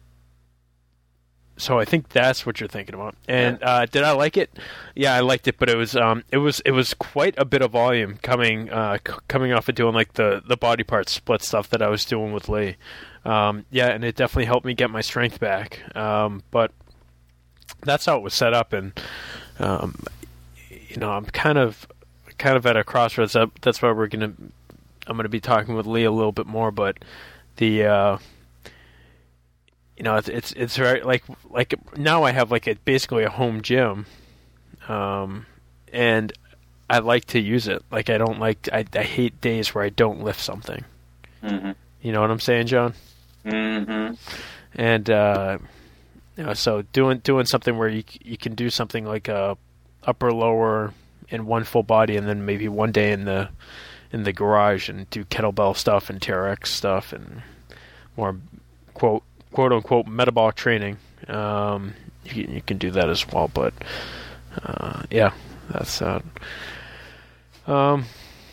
So I think that's what you're thinking about. And uh, did I like it? Yeah, I liked it, but it was um, it was it was quite a bit of volume coming uh, c- coming off of doing like the, the body part split stuff that I was doing with Lee. Um, yeah, and it definitely helped me get my strength back. Um, but that's how it was set up, and um, you know, I'm kind of kind of at a crossroads. That's why we're gonna I'm gonna be talking with Lee a little bit more, but. the uh, you know it's it's it's very like like now I have like a basically a home gym, um, and I like to use it. Like I don't like I I hate days where I don't lift something. Mm-hmm. You know what I'm saying, John? Mm-hmm. And uh, you know, so doing doing something where you you can do something like a upper lower in one full body, and then maybe one day in the in the garage and do kettlebell stuff and T R X stuff and more quote quote unquote metabolic training. Um, you, you can do that as well, but uh, yeah, that's uh, um.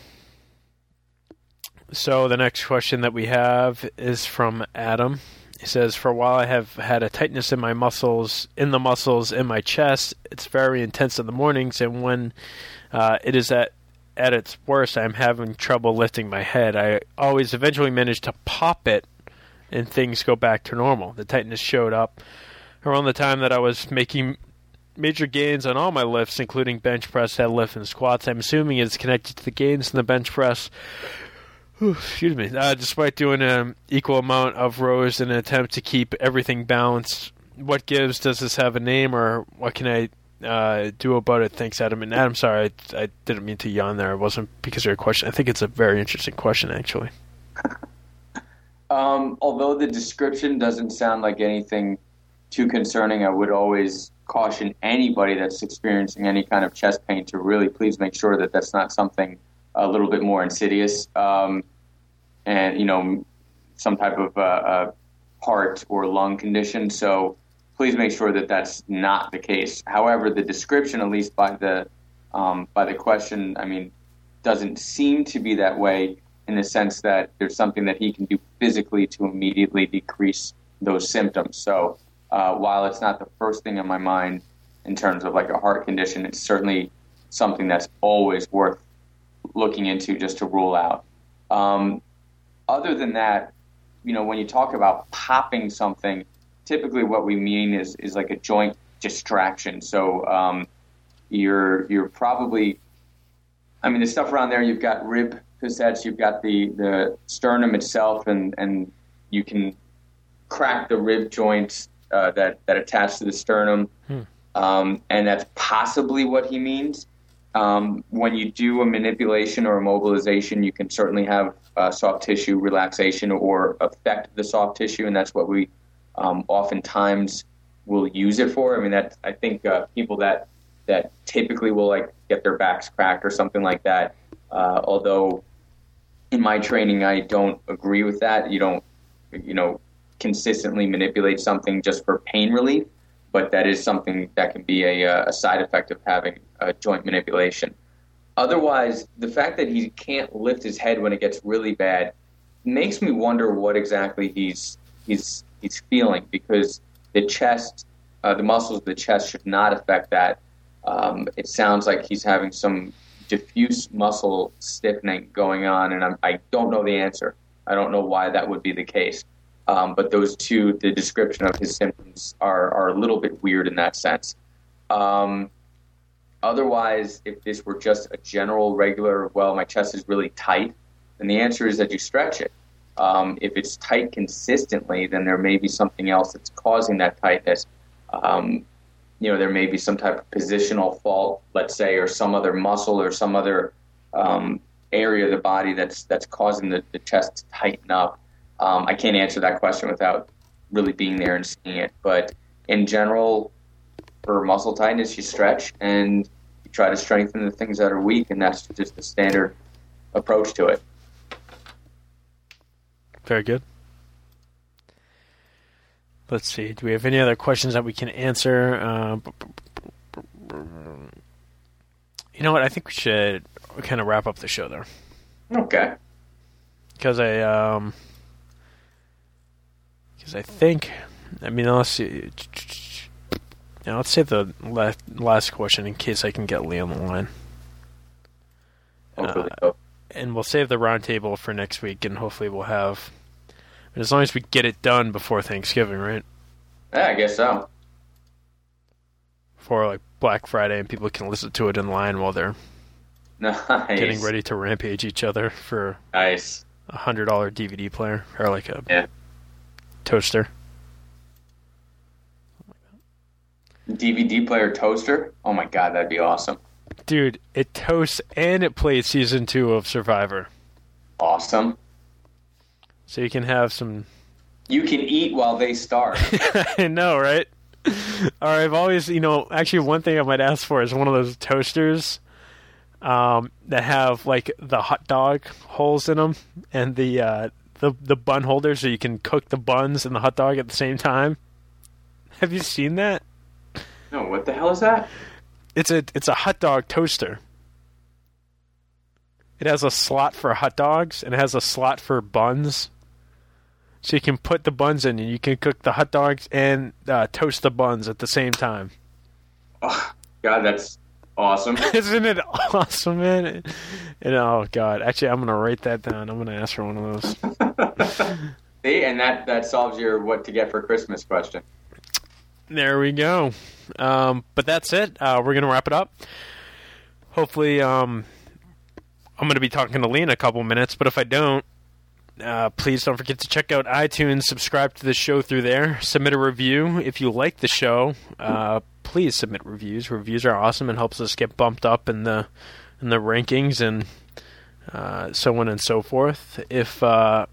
So the next question that we have is from Adam. He says, for a while I have had a tightness in my muscles, in the muscles in my chest. It's very intense in the mornings, and when uh, it is at at its worst, I'm having trouble lifting my head. I always eventually manage to pop it, and things go back to normal. The tightness showed up around the time that I was making major gains on all my lifts, including bench press, deadlift, and squats. I'm assuming it's connected to the gains in the bench press. Excuse me. Uh, despite doing an equal amount of rows in an attempt to keep everything balanced, what gives? Does this have a name, or what can I uh, do about it? Thanks, Adam. And Adam, sorry, I, I didn't mean to yawn there. It wasn't because of your question. I think it's a very interesting question, actually. Um, although the description doesn't sound like anything too concerning, I would always caution anybody that's experiencing any kind of chest pain to really please make sure that that's not something a little bit more insidious, um, and, you know, some type of uh, uh, heart or lung condition. So please make sure that that's not the case. However, the description, at least by the um, by the question, I mean, doesn't seem to be that way in the sense that there's something that he can do physically to immediately decrease those symptoms. So uh, while it's not the first thing in my mind in terms of like a heart condition, it's certainly something that's always worth looking into just to rule out. Um, other than that, you know, when you talk about popping something, typically what we mean is, is like a joint distraction. So um, you're you're probably, I mean, the stuff around there, you've got rib cassettes, you've got the, the sternum itself, and, and you can crack the rib joints uh, that, that attach to the sternum. Hmm. Um, and that's possibly what he means. Um, when you do a manipulation or a mobilization, you can certainly have uh, soft tissue relaxation or affect the soft tissue, and that's what we um, oftentimes will use it for. I mean, that I think uh, people that that typically will like get their backs cracked or something like that. Uh, although in my training, I don't agree with that. You don't, you know, consistently manipulate something just for pain relief. But that is something that can be a, a side effect of having a joint manipulation. Otherwise, the fact that he can't lift his head when it gets really bad makes me wonder what exactly he's he's he's feeling, because the chest, uh, the muscles of the chest should not affect that. Um, it sounds like he's having some diffuse muscle stiffening going on, and I'm, I don't know the answer. I don't know why that would be the case. Um, but those two, the description of his symptoms are, are a little bit weird in that sense. Um, otherwise, if this were just a general, regular, well, my chest is really tight, then the answer is that you stretch it. Um, if it's tight consistently, then there may be something else that's causing that tightness. Um, you know, there may be some type of positional fault, let's say, or some other muscle or some other um, area of the body that's that's causing the, the chest to tighten up. Um, I can't answer that question without really being there and seeing it. But in general, for muscle tightness, you stretch and you try to strengthen the things that are weak, and that's just the standard approach to it. Very good. Let's see. Do we have any other questions that we can answer? Uh, you know what? I think we should kind of wrap up the show there. Okay. Because I... Um, Because I think, I mean, let's see. Now, let's save the last, last question in case I can get Lee on the line. Hopefully Uh, so. and we'll save the roundtable for next week, and hopefully we'll have, as long as we get it done before Thanksgiving, right? Yeah, I guess so. For like Black Friday, and people can listen to it in line while they're Nice. getting ready to rampage each other for Nice. a hundred dollar D V D player or like a Yeah. toaster. D V D player toaster? Oh my god, that'd be awesome. Dude, it toasts and it plays season two of Survivor. Awesome. So you can have some... You can eat while they starve. I know, right? Or I've always, you know, actually one thing I might ask for is one of those toasters um, that have like the hot dog holes in them and the, uh, the the bun holders so you can cook the buns and the hot dog at the same time. Have you seen that? No, what the hell is that? It's a it's a hot dog toaster. It has a slot for hot dogs and it has a slot for buns. So you can put the buns in and you can cook the hot dogs and uh, toast the buns at the same time. Oh, God, that's awesome. Isn't it awesome, man? And, oh, God. Actually, I'm going to write that down. I'm going to ask for one of those. See, and that, that solves your what to get for Christmas question. There we go. Um, but that's it. Uh, we're going to wrap it up. Hopefully, um, I'm going to be talking to Lee in a couple minutes, but if I don't, Uh, please don't forget to check out iTunes, subscribe to the show through there, submit a review. If you like the show, uh, please submit reviews. Reviews are awesome and helps us get bumped up in the in the rankings and uh, so on and so forth. If uh,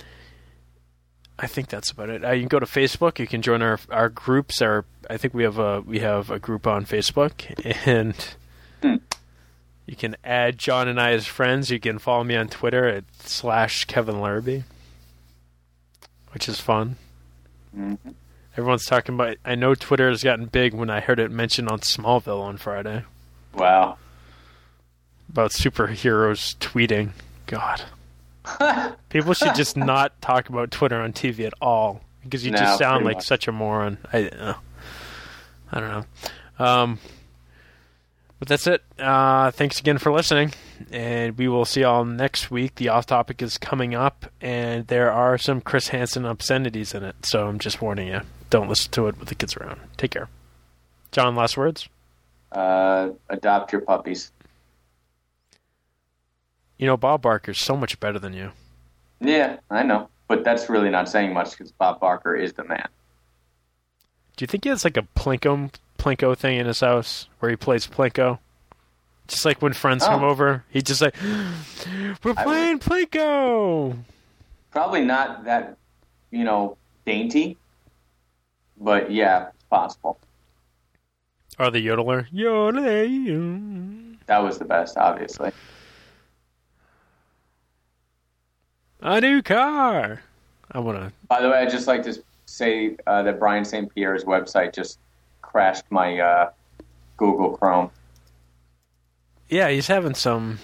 I think that's about it. Uh, you can go to Facebook. You can join our our groups. Our I think we have a we have a group on Facebook and. Hmm. You can add John and I as friends. You can follow me on Twitter at slash Kevin Larrabee, which is fun. Mm-hmm. Everyone's talking about... I know Twitter has gotten big when I heard it mentioned on Smallville on Friday. Wow. About superheroes tweeting. God. People should just not talk about Twitter on T V at all. Because you No, just sound pretty like much. such a moron. I, uh, I don't know. Um... But that's it. Uh, thanks again for listening, and we will see y'all next week. The Off Topic is coming up, and there are some Chris Hansen obscenities in it, so I'm just warning you. Don't listen to it with the kids around. Take care. John, last words? Uh, adopt your puppies. You know, Bob Barker's so much better than you. Yeah, I know. But that's really not saying much because Bob Barker is the man. Do you think he has like a Plinko, Plinko thing in his house where he plays Plinko? Just like when friends Oh. come over, he just like, we're I playing Plinko! Probably not that, you know, dainty. But yeah, it's possible. Or the yodeler. Yodeler. That was the best, obviously. A new car. I want to. By the way, I'd just like to say uh, that Brian Saint Pierre's website just crashed my uh, Google Chrome. Yeah, he's having some.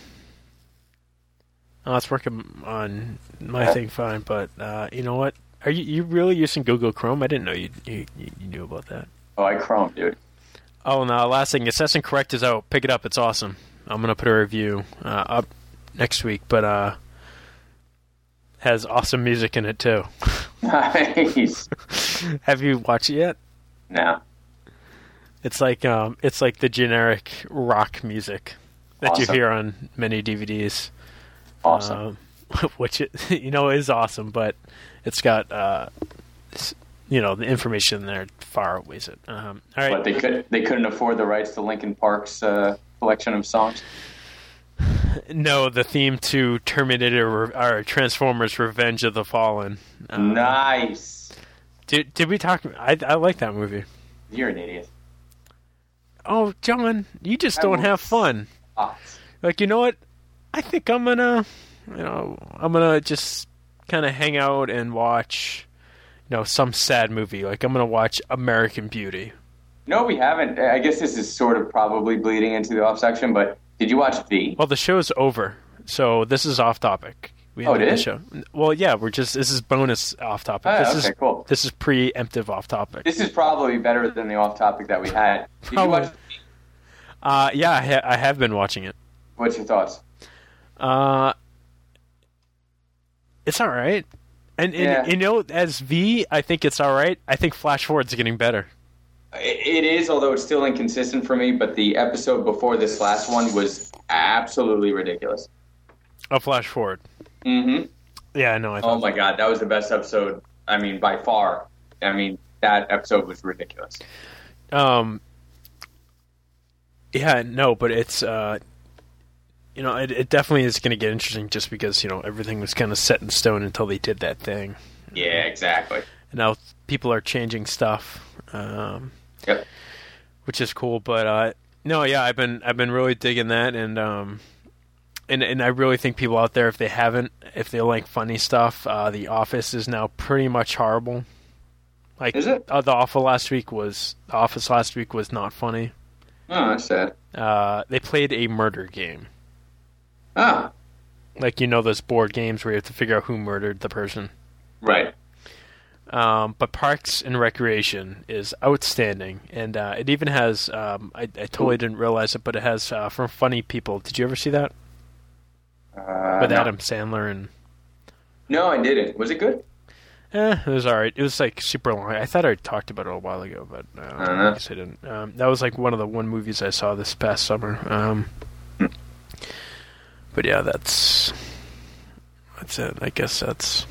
Oh, it's working on my Yeah. thing fine, but uh, you know what? Are you you really using Google Chrome? I didn't know you you, you knew about that. Oh, I Chrome, dude. Oh, no, last thing. Assassin Correct is out. Pick it up. It's awesome. I'm going to put a review uh, up next week, but uh, has awesome music in it, too. Nice. Have you watched it yet? No. It's like um, it's like the generic rock music that Awesome. you hear on many D V Ds. Awesome. Um, which, it, you know, is awesome, but it's got, uh, s- you know, the information there far outweighs it. Um, all right. But they could they couldn't afford the rights to Linkin Park's uh, collection of songs. No, the theme to Terminator or Transformers: Revenge of the Fallen. Um, Nice. Did did we talk? I I like that movie. You're an idiot. Oh, John, you just I don't will- have fun. Ah, Like, you know what? I think I'm gonna, you know, I'm gonna just kind of hang out and watch, you know, some sad movie. Like, I'm gonna watch American Beauty. no, we haven't. I guess this is sort of probably bleeding into the off section, but did you watch V? Well, the show's over, so this is off topic. We Oh, it ended the is? show. Well, yeah, we're just this is bonus off topic. Oh, this okay, is cool. this is preemptive off topic. This is probably better than the off topic that we had. Did you Probably. watch? Uh, yeah, I, ha- I have been watching it. What's your thoughts? Uh, it's all right. And, and Yeah. you know, as V, I think it's all right. I think Flash Forward's getting better. It it is, although it's still inconsistent for me. But the episode before this last one was absolutely ridiculous. Oh, Flash Forward. Mm-hmm. Yeah, I know. I Oh thought my god, that was the best episode. I mean, by far. I mean, that episode was ridiculous. Um. Yeah, no, but it's uh, you know, it, it definitely is going to get interesting just because you know everything was kind of set in stone until they did that thing. Yeah, exactly. And now people are changing stuff. Um, Yep. Which is cool, but uh, no, yeah, I've been I've been really digging that, and um, and and I really think people out there, if they haven't, if they like funny stuff, uh, The Office is now pretty much horrible. Like, Is it? Uh, The Office last week was The Office last week was not funny. Oh, that's sad. Uh, they played a murder game. Ah, Like, you know those board games where you have to figure out who murdered the person. right. Um, but Parks and Recreation is outstanding, and uh, it even has, um, I, I totally didn't realize it, but it has uh, from Funny People. Did you ever see that? Uh, With no. Adam Sandler and... No, I didn't. Was it good? Eh, it was alright. It was like super long. I thought I talked about it a while ago, but uh, I don't know. I guess I didn't. Um, that was like one of the one movies I saw this past summer. Um, but yeah, that's that's it. I guess that's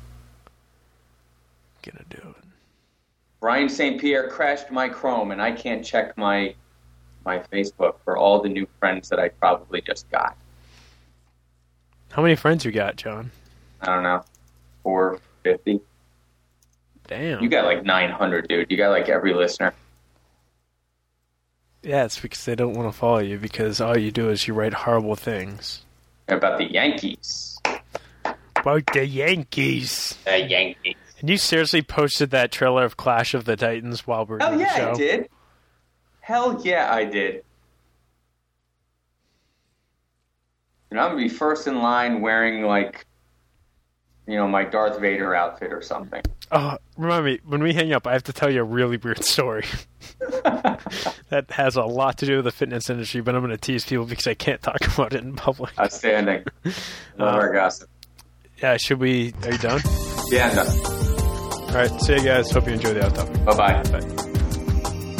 gonna do it. Brian Saint Pierre crashed my Chrome, and I can't check my my Facebook for all the new friends that I probably just got. How many friends you got, John? I don't know, four fifty. Damn. You got like nine hundred, dude. You got like every listener. Yeah, it's because they don't want to follow you because all you do is you write horrible things. About the Yankees. About the Yankees. The Yankees. And you seriously posted that trailer of Clash of the Titans while we were Hell doing yeah, the show? I did. Hell yeah, I did. And I'm gonna be first in line wearing like, you know, my Darth Vader outfit or something. Oh, remind me, when we hang up, I have to tell you a really weird story. That has a lot to do with the fitness industry, but I'm going to tease people because I can't talk about it in public. Outstanding. Love Uh, our gossip. Yeah, should we... Are you done? Yeah, no. All right, see you guys. Hope you enjoy the out topic. Bye-bye. Bye.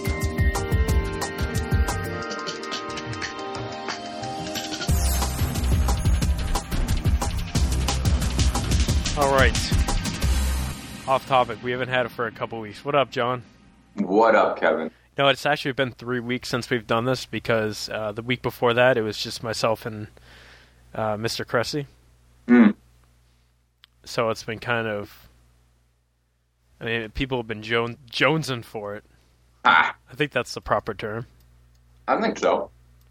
All right. Off topic. We haven't had it for a couple weeks. What up, John? What up, Kevin? No, it's actually been three weeks since we've done this because uh, the week before that it was just myself and uh, Mister Cressy. Mm. So it's been kind of... I mean, people have been jo- jonesing for it. Ah, I think that's the proper term. I think so.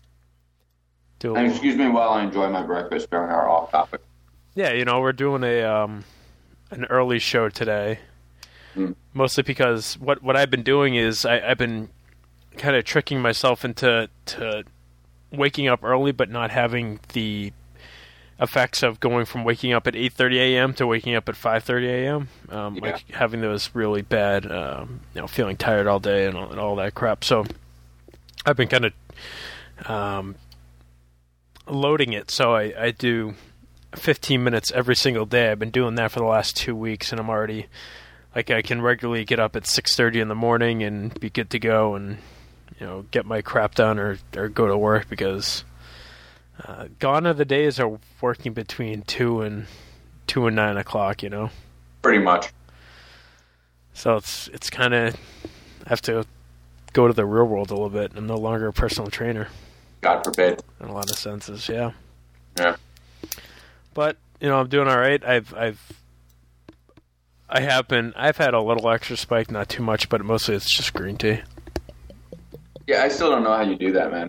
Do a And little- excuse me while I enjoy my breakfast during our off topic. Yeah, you know, we're doing a um, an early show today. Mm. Mostly because what what I've been doing is I, I've been kind of tricking myself into to waking up early, but not having the effects of going from waking up at eight thirty a.m. to waking up at five thirty a.m. Um, Yeah. Like having those really bad, um, you know, feeling tired all day and all, and all that crap. So I've been kind of um, loading it. So I, I do fifteen minutes every single day. I've been doing that for the last two weeks, and I'm already like I can regularly get up at six thirty in the morning and be good to go, and you know get my crap done or or go to work because uh, gone are the days of working between two and two and nine o'clock. You know, Pretty much. so it's it's kind of I have to go to the real world a little bit. I'm no longer a personal trainer God forbid. in a lot of senses. Yeah. Yeah. But you know, I'm doing all right. I've, I've, I have been. I've had a little extra spike, not too much, but mostly it's just green tea. Yeah, I still don't know how you do that, man.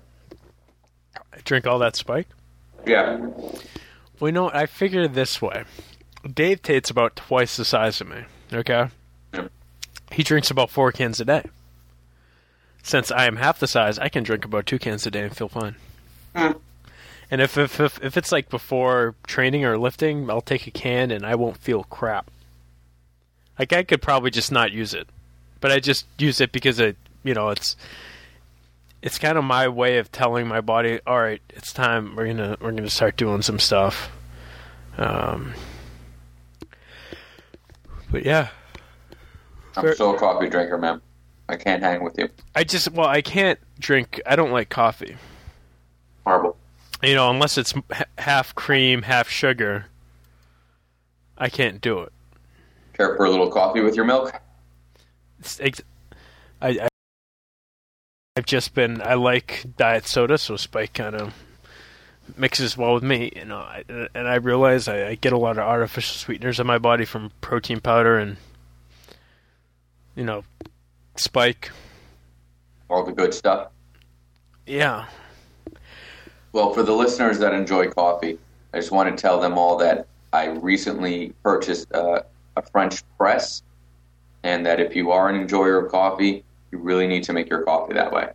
I drink all that spike. Yeah. Well, you know, I figured it this way. Dave Tate's about twice the size of me. Okay. Yeah. He drinks about four cans a day. Since I am half the size, I can drink about two cans a day and feel fine. Hmm. And if, if if if it's like before training or lifting, I'll take a can and I won't feel crap. Like I could probably just not use it, but I just use it because it, you know, it's it's kind of my way of telling my body, all right, it's time. We're gonna we're gonna start doing some stuff. Um, but yeah, I'm Fair- still a coffee drinker, man. I can't hang with you. I just well, I can't drink. I don't like coffee. Horrible. You know, unless it's h- half cream, half sugar. I can't do it. Care for a little coffee with your milk? It's, ex- I, I I've just been I like diet soda, so Spike kind of mixes well with me, you know. I, and I realize I, I get a lot of artificial sweeteners in my body from protein powder and, you know, Spike. All the good stuff. Yeah. Well, for the listeners that enjoy coffee, I just want to tell them all that I recently purchased uh, a French press, and that if you are an enjoyer of coffee, you really need to make your coffee that way.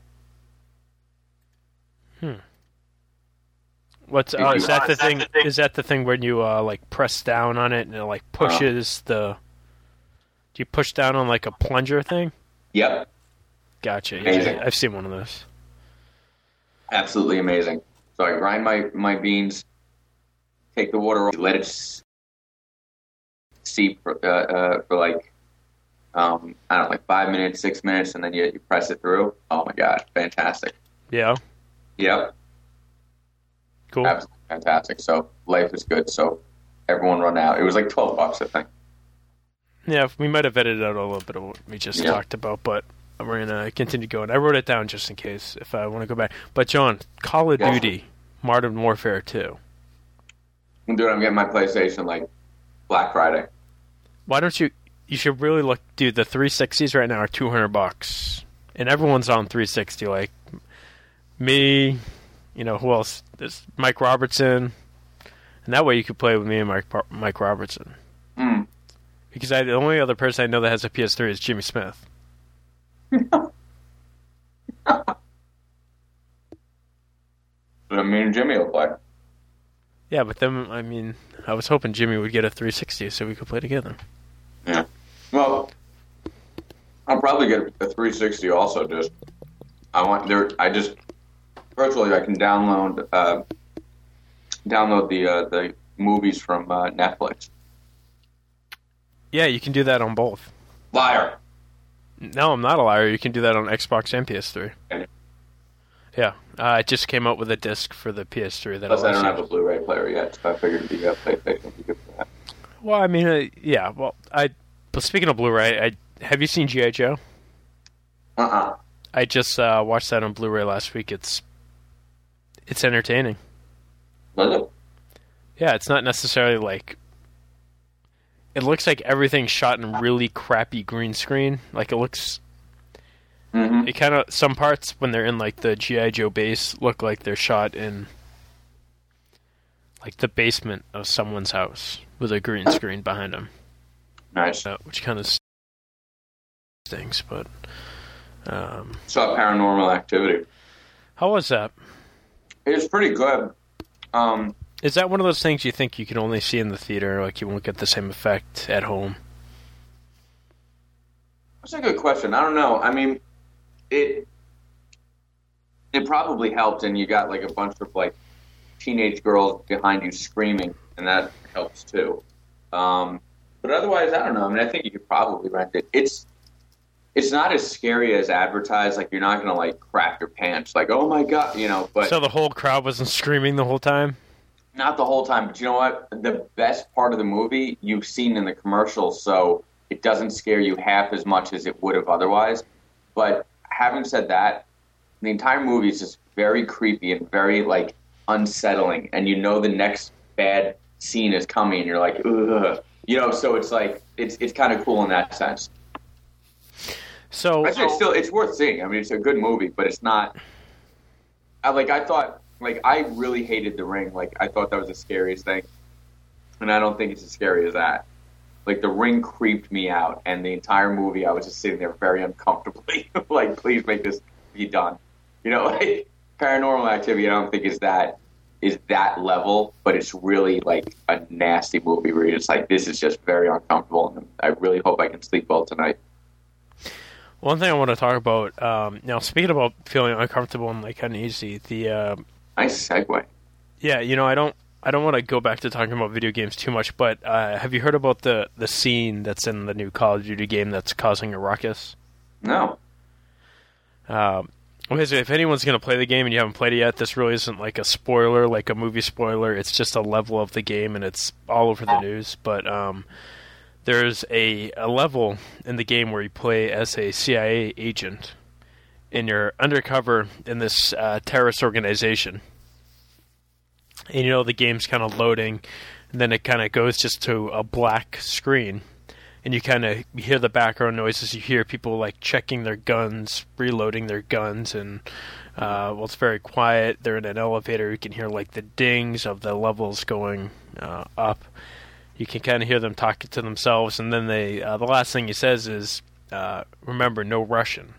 Hmm. What's uh, is that the thing? Is that the thing when you uh, like press down on it and it like pushes uh, the? Do you push down on like a plunger thing? Yep. Gotcha. Yeah, I've seen one of those. Absolutely amazing. So I grind my, my beans, take the water, let it steep for, uh, uh, for like, um, I don't know, like five minutes, six minutes, and then you, you press it through. Oh my God, fantastic. Yeah. Yep. Cool. Absolutely fantastic. So life is good. So everyone run out. It was like twelve bucks, I think. Yeah, we might have edited out a little bit of what we just yeah. talked about, but we're going to continue going. I wrote it down just in case if I want to go back. But, John, Call of yeah. Duty, Modern Warfare two. Dude, I'm getting my PlayStation like Black Friday. Why don't you... You should really look... Dude, the three sixties right now are two hundred bucks. And everyone's on three sixty. Like, me, you know, who else? There's Mike Robertson. And that way you could play with me and Mike, Mike Robertson. Mm. Because I, the only other person I know that has a P S three is Jimmy Smith. But me and Jimmy will play. Yeah, but then, I mean, I was hoping Jimmy would get a three sixty so we could play together. Yeah. Well, I'll probably get a three sixty also. Just I want there. I just virtually I can download uh, download the uh, the movies from uh, Netflix. Yeah, you can do that on both. Liar. No, I'm not a liar. You can do that on Xbox and P S three. Okay. Yeah, uh, it just came out with a disc for the P S three. That Plus, I don't have a Blu-ray player yet, so I figured the uh, PlayStation would be good for that. Well, I mean, uh, yeah. Well, I. But speaking of Blu-ray, I have you seen G I. Joe? Uh-uh. I just uh, watched that on Blu-ray last week. It's it's entertaining. Was it? Yeah, it's not necessarily like. It looks like everything's shot in really crappy green screen. Like it looks. Mm-hmm. It kind of some parts when they're in like the G I. Joe base look like they're shot in. Like the basement of someone's house with a green screen behind them. Nice. Uh, which kind of stinks, but. Um, Saw Paranormal Activity. How was that? It was pretty good. Um, Is that one of those things you think you can only see in the theater, like you won't get the same effect at home? That's a good question. I don't know. I mean, it it probably helped, and you got like a bunch of like teenage girls behind you screaming, and that helps too. Um, but otherwise, I don't know. I mean, I think you could probably rent it. It's it's not as scary as advertised. Like you're not gonna like crap your pants, like oh my god, you know. But so the whole crowd wasn't screaming the whole time. Not the whole time, but you know what? The best part of the movie you've seen in the commercials, so it doesn't scare you half as much as it would have otherwise. But having said that, the entire movie is just very creepy and very like unsettling, and you know the next bad scene is coming, and you're like, ugh, you know. So it's like it's it's kind of cool in that sense. So I it's still it's worth seeing. I mean, it's a good movie, but it's not. I, like I thought. Like, I really hated The Ring. Like, I thought that was the scariest thing. And I don't think it's as scary as that. Like, The Ring creeped me out. And the entire movie, I was just sitting there very uncomfortably. Like, please make this be done. You know, like, Paranormal Activity, I don't think is that is that level. But it's really, like, a nasty movie where you're just like, this is just very uncomfortable. And I really hope I can sleep well tonight. One thing I want to talk about, um, now, speaking about feeling uncomfortable and, like, uneasy, the... Uh, Nice segue. Yeah, you know, I don't I don't want to go back to talking about video games too much, but uh, have you heard about the, the scene that's in the new Call of Duty game that's causing a ruckus? No. Um, Okay, so if anyone's going to play the game and you haven't played it yet, this really isn't like a spoiler, like a movie spoiler. It's just a level of the game, and it's all over the news. But um, there's a, a level in the game where you play as a C I A agent, and you're undercover in this uh, terrorist organization. And you know the game's kind of loading, and then it kind of goes just to a black screen. And you kind of hear the background noises. You hear people like checking their guns, reloading their guns, and uh, well, it's very quiet. They're in an elevator. You can hear like the dings of the levels going uh, up. You can kind of hear them talking to themselves, and then they uh, the last thing he says is, uh, "Remember, no Russian,"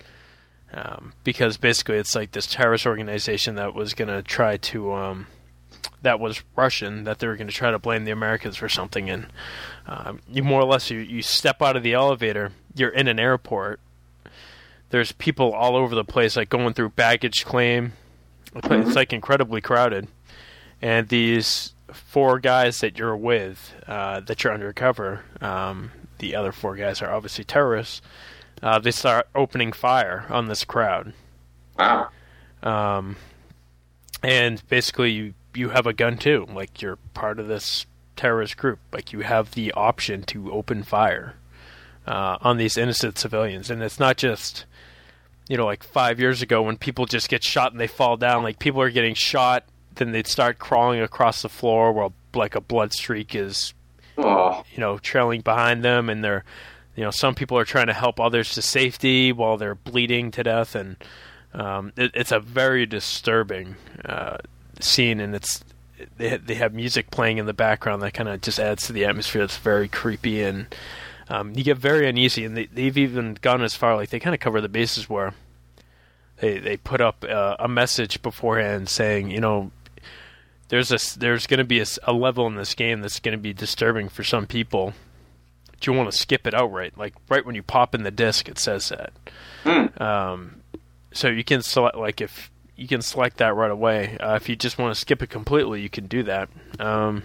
um, because basically it's like this terrorist organization that was going to try to. Um, that was Russian, that they were going to try to blame the Americans for something, and um, you more or less, you, you step out of the elevator, you're in an airport, there's people all over the place, like going through baggage claim, it's like incredibly crowded, and these four guys that you're with, uh, that you're undercover, um, the other four guys are obviously terrorists, uh, they start opening fire on this crowd. Wow. Um, and basically you you have a gun too, like you're part of this terrorist group, like you have the option to open fire uh, on these innocent civilians. And it's not just, you know, like five years ago when people just get shot and they fall down, like people are getting shot, then they'd start crawling across the floor while like a blood streak is, Oh. you know, trailing behind them, and they're, you know, some people are trying to help others to safety while they're bleeding to death, and um, it, it's a very disturbing uh scene, and it's they they have music playing in the background that kind of just adds to the atmosphere. It's very creepy, and um, you get very uneasy. And they, they've even gone as far, like they kind of cover the bases where they they put up uh, a message beforehand saying, you know, there's a there's going to be a, a level in this game that's going to be disturbing for some people. But you want to skip it outright, like right when you pop in the disc, it says that. Mm. Um, so you can select, like if. You can select that right away. Uh, if you just want to skip it completely, you can do that. Um,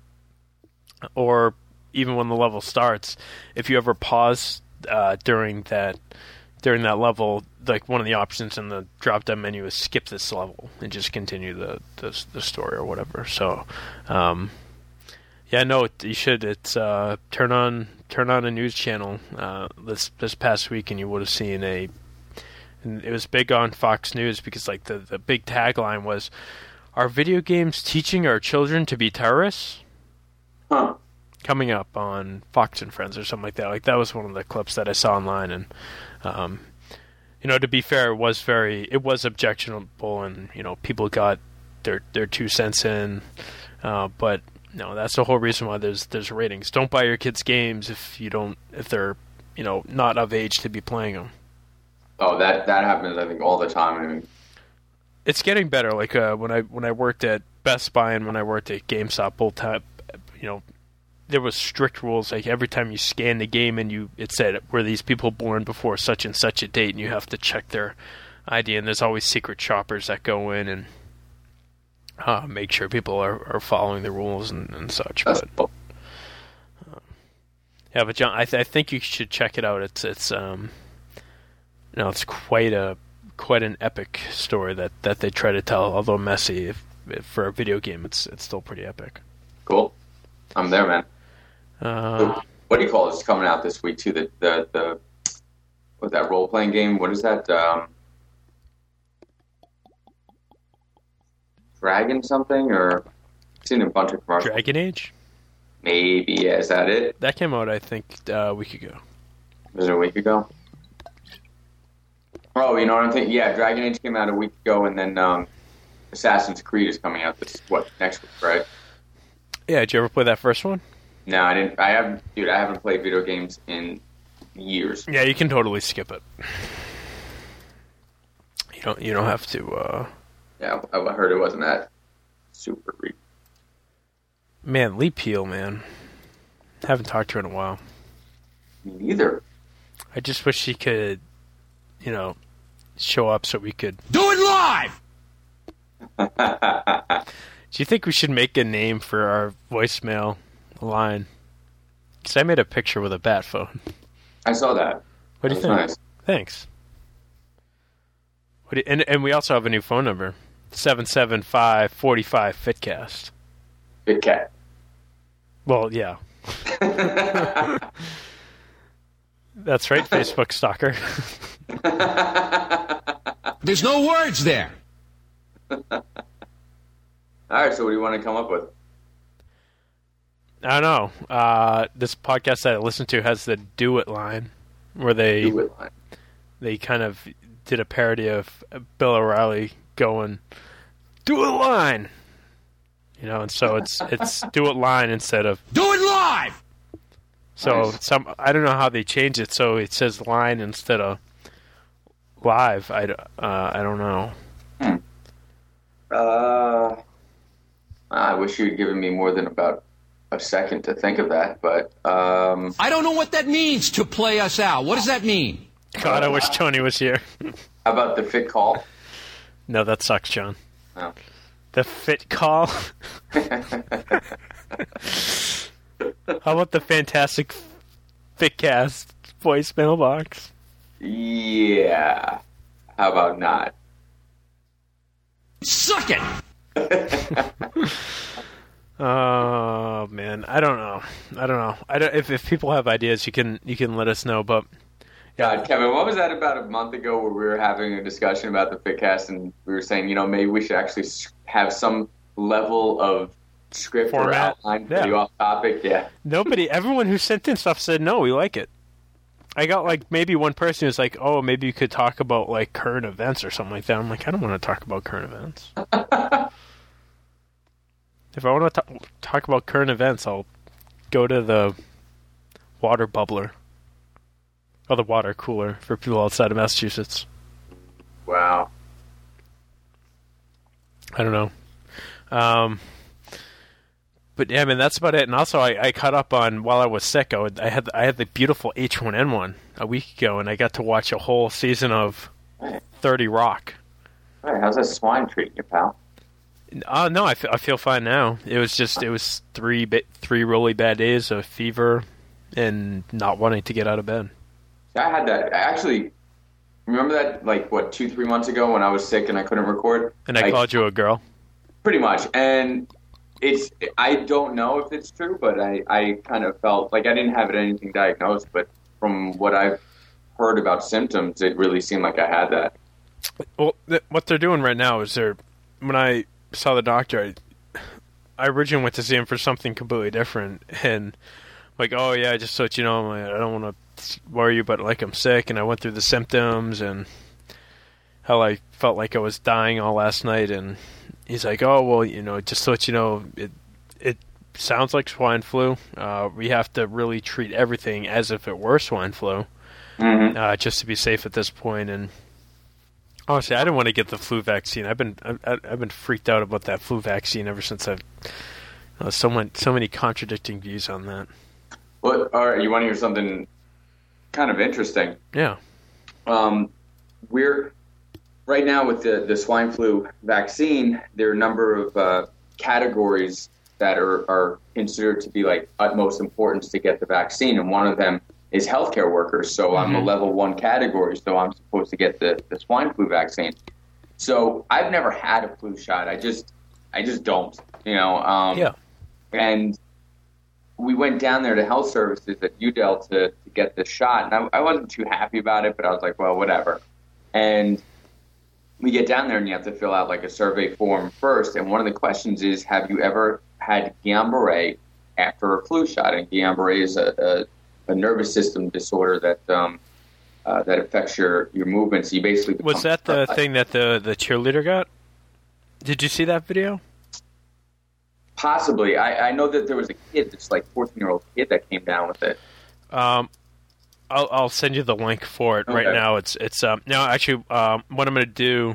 or even when the level starts, if you ever pause uh, during that during that level, like one of the options in the drop-down menu is skip this level and just continue the the, the story or whatever. So, um, yeah, no, you should. It's uh, turn on turn on a news channel uh, this this past week, and you would have seen a. And it was big on Fox News because, like, the, the big tagline was, "Are video games teaching our children to be terrorists?" Huh. Coming up on Fox and Friends or something like that. Like, that was one of the clips that I saw online. And, um, you know, to be fair, it was very, it was objectionable, and, you know, people got their their two cents in. Uh, but, no, that's the whole reason why there's there's ratings. Don't buy your kids games if you don't, if they're, you know, not of age to be playing them. Oh, that that happens, I think, all the time. I mean, it's getting better. Like uh, when I when I worked at Best Buy and when I worked at GameStop, both time, you know, there was strict rules. Like every time you scan the game and you, it said, were these people born before such and such a date, and you have to check their I D. And there's always secret shoppers that go in and uh, make sure people are, are following the rules and, and such. that's But cool. um, yeah, but John, I, th- I think you should check it out. It's it's um. You know, it's quite a quite an epic story that, that they try to tell. Although messy, if, if for a video game, it's it's still pretty epic. Cool. I'm there, man. Uh, What do you call it? It's coming out this week too. The the the what that role playing game? What is that? Um, Dragon something or I've seen a bunch of commercials. Dragon Age? Maybe yeah. Is that it? That came out, I think, uh, a week ago. Was it a week ago? Oh, you know what I'm thinking? Yeah, Dragon Age came out a week ago, and then um, Assassin's Creed is coming out this what next week, right? Yeah, did you ever play that first one? No, I didn't. I haven't, dude. I haven't played video games in years. Yeah, you can totally skip it. You don't. You don't have to. Uh... Yeah, I I heard it wasn't that super. Re- Man, Lee Peel, man. Haven't talked to her in a while. Me neither. I just wish she could, you know, show up so we could do it live. Do you think we should make a name for our voicemail line? Because I made a picture with a bat phone. I saw that. What do That you was think? nice. Thanks. What do you, and and we also have a new phone number: seven seven five four five Fitcast. Fitcat. Well, yeah. That's right, Facebook stalker. There's no words there. All right, so what do you want to come up with? I don't know. Uh, this podcast that I listen to has the "Do It" line, where they Do it line. they kind of did a parody of Bill O'Reilly going "Do It" line, you know, and so it's it's "Do It" line instead of Do it live. So Nice. some I don't know how they changed it, so it says line instead of live. I, d- uh, I don't know. Hmm. Uh, I wish you had given me more than about a second to think of that, but um, I don't know what that means to play us out. What does that mean? God, I wish Tony was here. how about the fit call? No, that sucks, John. No. The fit call. How about the fantastic Fitcast voicemail box? Yeah. How about not? Suck it. Oh man, I don't know. I don't know. I don't, if if people have ideas, you can you can let us know. But God, Kevin, what was that about a month ago where we were having a discussion about the Fitcast and we were saying, you know, maybe we should actually s- have some level of script or Format? outline for Yeah. the off topic? Yeah. nobody, everyone who sent in stuff said no, we like it. I got like maybe one person who's like, oh, maybe you could talk about like current events or something like that. I'm like, I don't want to talk about current events. If I want to talk about current events, I'll go to the water bubbler. Or the water cooler for people outside of Massachusetts. Wow. I don't know. Um, but yeah, I mean, that's about it. And also, I, I caught up on, while I was sick, I, would, I had I had the beautiful H one N one a week ago, and I got to watch a whole season of thirty Rock. All right, how's that swine treating you, pal? Uh, no, I, f- I feel fine now. It was just, it was three ba- three really bad days of fever and not wanting to get out of bed. I had that. I actually remember that, like, what, two, three months ago when I was sick and I couldn't record? And I Like, called you a girl. Pretty much. And it's, I don't know if it's true, but I, I kind of felt like I didn't have anything diagnosed, but from what I've heard about symptoms, it really seemed like I had that. Well, th- what they're doing right now is they're, when I saw the doctor, I, I originally went to see him for something completely different, and like, oh yeah, just so that you know, I'm like, I don't want to worry you, but like I'm sick, and I went through the symptoms and how I felt like I was dying all last night, and he's like, oh well, you know, just so that you know, it it sounds like swine flu. Uh, we have to really treat everything as if it were swine flu, Mm-hmm. uh, just to be safe at this point. And honestly, I didn't want to get the flu vaccine. I've been I, I've been freaked out about that flu vaccine ever since I've uh, so many so many contradicting views on that. Well, all right, you want to hear something kind of interesting? Yeah. Um, we're right now with the, the swine flu vaccine. There are a number of uh, categories that are, are considered to be like utmost importance to get the vaccine, and one of them is healthcare workers. So I'm a level one category, so I'm supposed to get the, the swine flu vaccine. So I've never had a flu shot. I just I just don't, you know. Um, Yeah. And we went down there to health services at U D L to, to get the shot, and I, I wasn't too happy about it, but I was like, well, whatever. And we get down there, and you have to fill out like a survey form first. And one of the questions is, have you ever had Guillain-Barré after a flu shot? And Guillain-Barré is a, a, a nervous system disorder that um, uh, that affects your, your movements. You basically become Was that the paralyzed. thing that the the cheerleader got? Did you see that video? Possibly. I, I know that there was a kid, this like fourteen-year-old kid that came down with it. Um, I'll I'll send you the link for it right Okay. now. It's it's um now actually um what I'm gonna do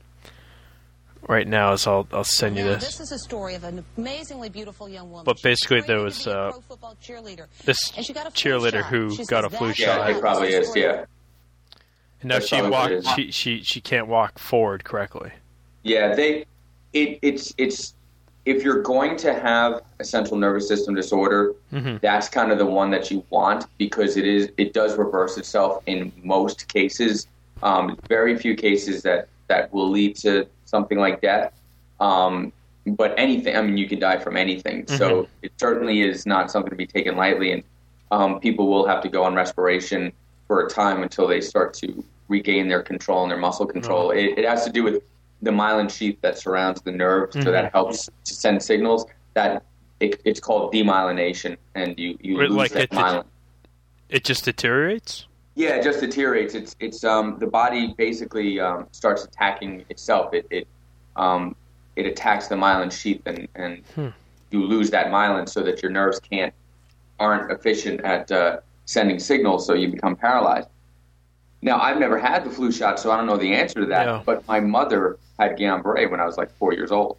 right now is I'll I'll send you Now, this. this is a story of an amazingly beautiful young woman. But She basically trained there to was, be a uh, pro football cheerleader. This And she got a flu cheerleader shot. who She got says a flu that- shot. Yeah, it probably is. Yeah. And now That's she probably what it walk is. she she she can't walk forward correctly. Yeah, they it it's it's if you're going to have a central nervous system disorder, Mhm. that's kind of the one that you want because it is it does reverse itself in most cases. Um, very few cases that that will lead to something like death. Um, but anything, I mean, you can die from anything. Mm-hmm. So it certainly is not something to be taken lightly. And um, people will have to go on respiration for a time until they start to regain their control and their muscle control. Mm-hmm. It, it has to do with the myelin sheath that surrounds the nerve, mm-hmm. so that helps to send signals. That it, it's called demyelination, and you, you lose like that it, myelin. It just deteriorates? Yeah, it just deteriorates. It's it's um the body basically um, starts attacking itself. It it um it attacks the myelin sheath, and and hmm. you lose that myelin, so that your nerves can't aren't efficient at uh, sending signals, so you become paralyzed. Now, I've never had the flu shot, so I don't know the answer to that. Yeah. But my mother had Guillain-Barré when I was like four years old.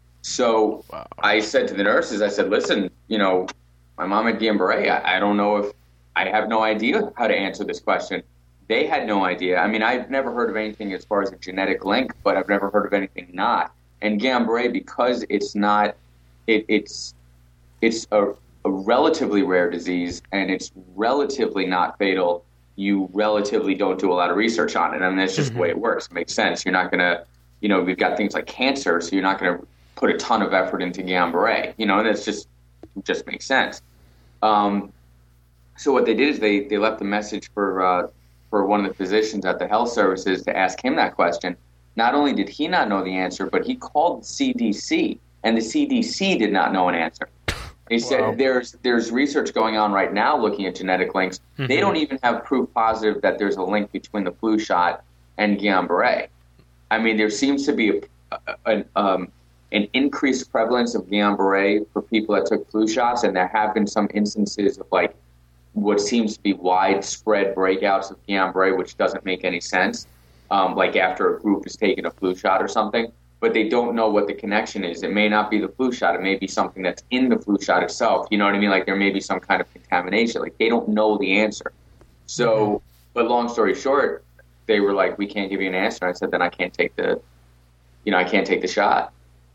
So wow. I said to the nurses, I said, "Listen, you know, my mom had Guillain-Barré. I, I don't know if." I have no idea how to answer this question. They had no idea. I mean, I've never heard of anything as far as a genetic link, but I've never heard of anything not. And Guillain-Barré, because it's not, it, it's it's a, a relatively rare disease, and it's relatively not fatal. You relatively don't do a lot of research on it. I mean, that's just mm-hmm. the way it works. It makes sense. You're not going to, you know, we've got things like cancer, so you're not going to put a ton of effort into Guillain-Barré. You know, and that's just it just makes sense. Um, So what they did is they, they left a message for uh, for one of the physicians at the health services to ask him that question. Not only did he not know the answer, but he called the C D C, and the C D C did not know an answer. He wow. said there's there's research going on right now looking at genetic links. Mm-hmm. They don't even have proof positive that there's a link between the flu shot and Guillain-Barré. I mean, there seems to be a, a, an, um, an increased prevalence of Guillain-Barré for people that took flu shots, and there have been some instances of like what seems to be widespread breakouts of Guillain-Barré, which doesn't make any sense, um, like after a group has taken a flu shot or something, but they don't know what the connection is. It may not be the flu shot. It may be something that's in the flu shot itself. You know what I mean? Like there may be some kind of contamination. Like they don't know the answer. So, mm-hmm. but long story short, they were like, we can't give you an answer. I said, then I can't take the, you know, I can't take the shot.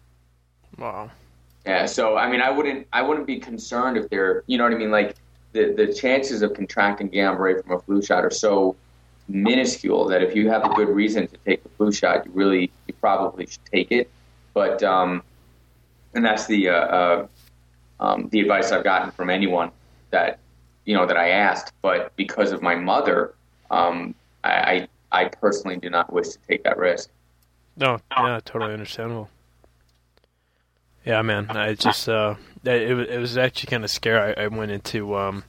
Wow. Yeah. So, I mean, I wouldn't, I wouldn't be concerned if they're, you know what I mean? Like, The, the chances of contracting Guillain-Barré from a flu shot are so minuscule that if you have a good reason to take the flu shot, you really, you probably should take it. But, um, and that's the, uh, uh, um, the advice I've gotten from anyone that, you know, that I asked. But because of my mother, um, I, I, I personally do not wish to take that risk. No, yeah, totally understandable. Yeah, man, I just, uh, it, it was actually kind of scary. I, I went into, um,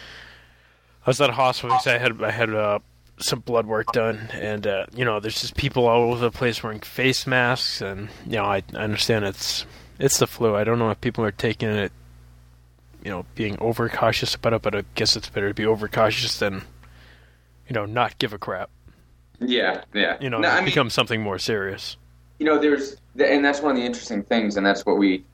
I was at a hospital because I had, I had, uh, some blood work done, and, uh, you know, there's just people all over the place wearing face masks, and, you know, I, I understand it's, it's the flu. I don't know if people are taking it, you know, being overcautious about it, but I guess it's better to be overcautious than, you know, not give a crap. Yeah, yeah. You know, no, it I mean, becomes something more serious. You know, there's, and that's one of the interesting things, and that's what we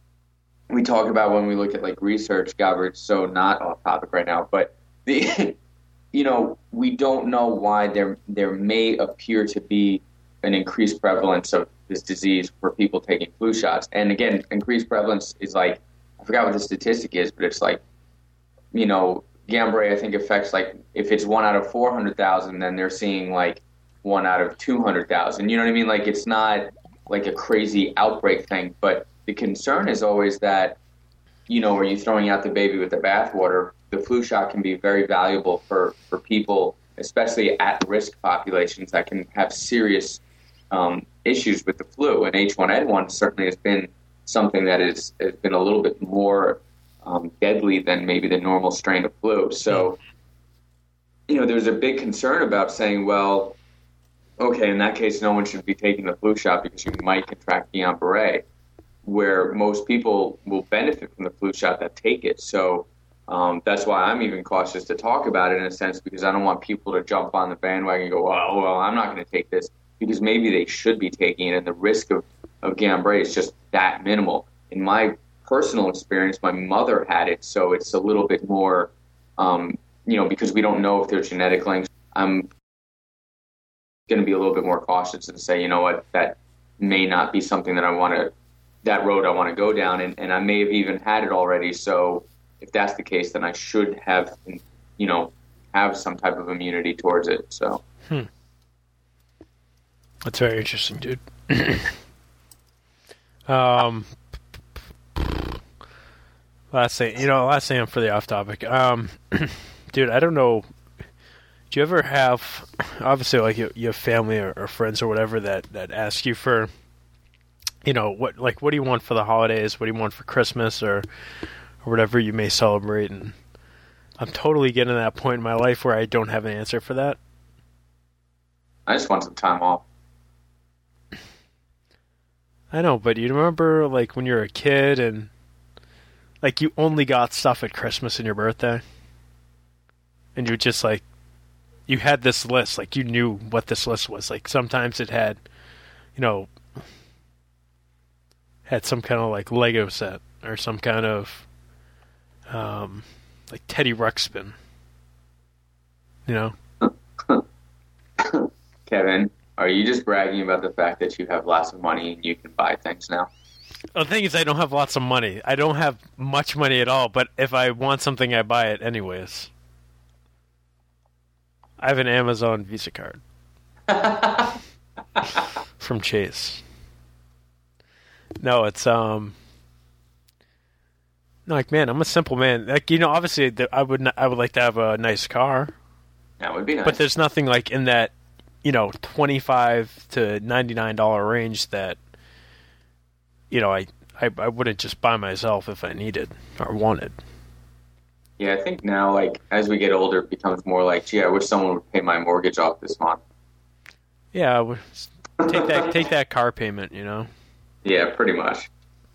we talk about when we look at like research. God, we're so not off topic right now, but the, you know, we don't know why there there may appear to be an increased prevalence of this disease for people taking flu shots. And again, increased prevalence is like, I forgot what the statistic is, but it's like, you know, Guillain-Barré I think affects like, if it's one out of four hundred thousand, then they're seeing like one out of two hundred thousand. You know what I mean? Like it's not like a crazy outbreak thing, but the concern is always that, you know, are you throwing out the baby with the bathwater? The flu shot can be very valuable for, for people, especially at-risk populations that can have serious um, issues with the flu. And H one N one certainly has been something that is, has been a little bit more um, deadly than maybe the normal strain of flu. So, you know, there's a big concern about saying, well, okay, in that case, no one should be taking the flu shot because you might contract Guillain-Barré, where most people will benefit from the flu shot that take it. So um, that's why I'm even cautious to talk about it in a sense, because I don't want people to jump on the bandwagon and go, well, well, I'm not going to take this, because maybe they should be taking it, and the risk of, of Guillain-Barré is just that minimal. In my personal experience, my mother had it, so it's a little bit more, um, you know, because we don't know if there's genetic links. I'm going to be a little bit more cautious and say, you know what, that may not be something that I want to, that road I want to go down, and, and I may have even had it already. So if that's the case, then I should have, you know, have some type of immunity towards it. So, hmm. That's very interesting, dude. um, last thing, you know, last thing for the off topic. Um, dude, I don't know. Do you ever have, obviously, like you, you have family or, or friends or whatever that, that ask you for, you know, what like what do you want for the holidays? What do you want for Christmas or or whatever you may celebrate? And I'm totally getting to that point in my life where I don't have an answer for that. I just want some time off. I know, but you remember like when you were a kid and like you only got stuff at Christmas and your birthday? And you just like, you had this list, like you knew what this list was. Like sometimes it had, you know, had some kind of like Lego set or some kind of um, like Teddy Ruxpin, you know? Kevin, are you just bragging about the fact that you have lots of money and you can buy things now? The thing is, I don't have lots of money. I don't have much money at all, but if I want something, I buy it anyways. I have an Amazon Visa card from Chase. No, it's um, no, like man, I'm a simple man. Like you know, obviously, I would not, I would like to have a nice car. That would be nice. But there's nothing like in that, you know, twenty-five to ninety-nine dollar range that, you know, I, I I wouldn't just buy myself if I needed or wanted. Yeah, I think now, like, as we get older, it becomes more like, gee, I wish someone would pay my mortgage off this month. Yeah, I would take that take that car payment, you know? Yeah, pretty much.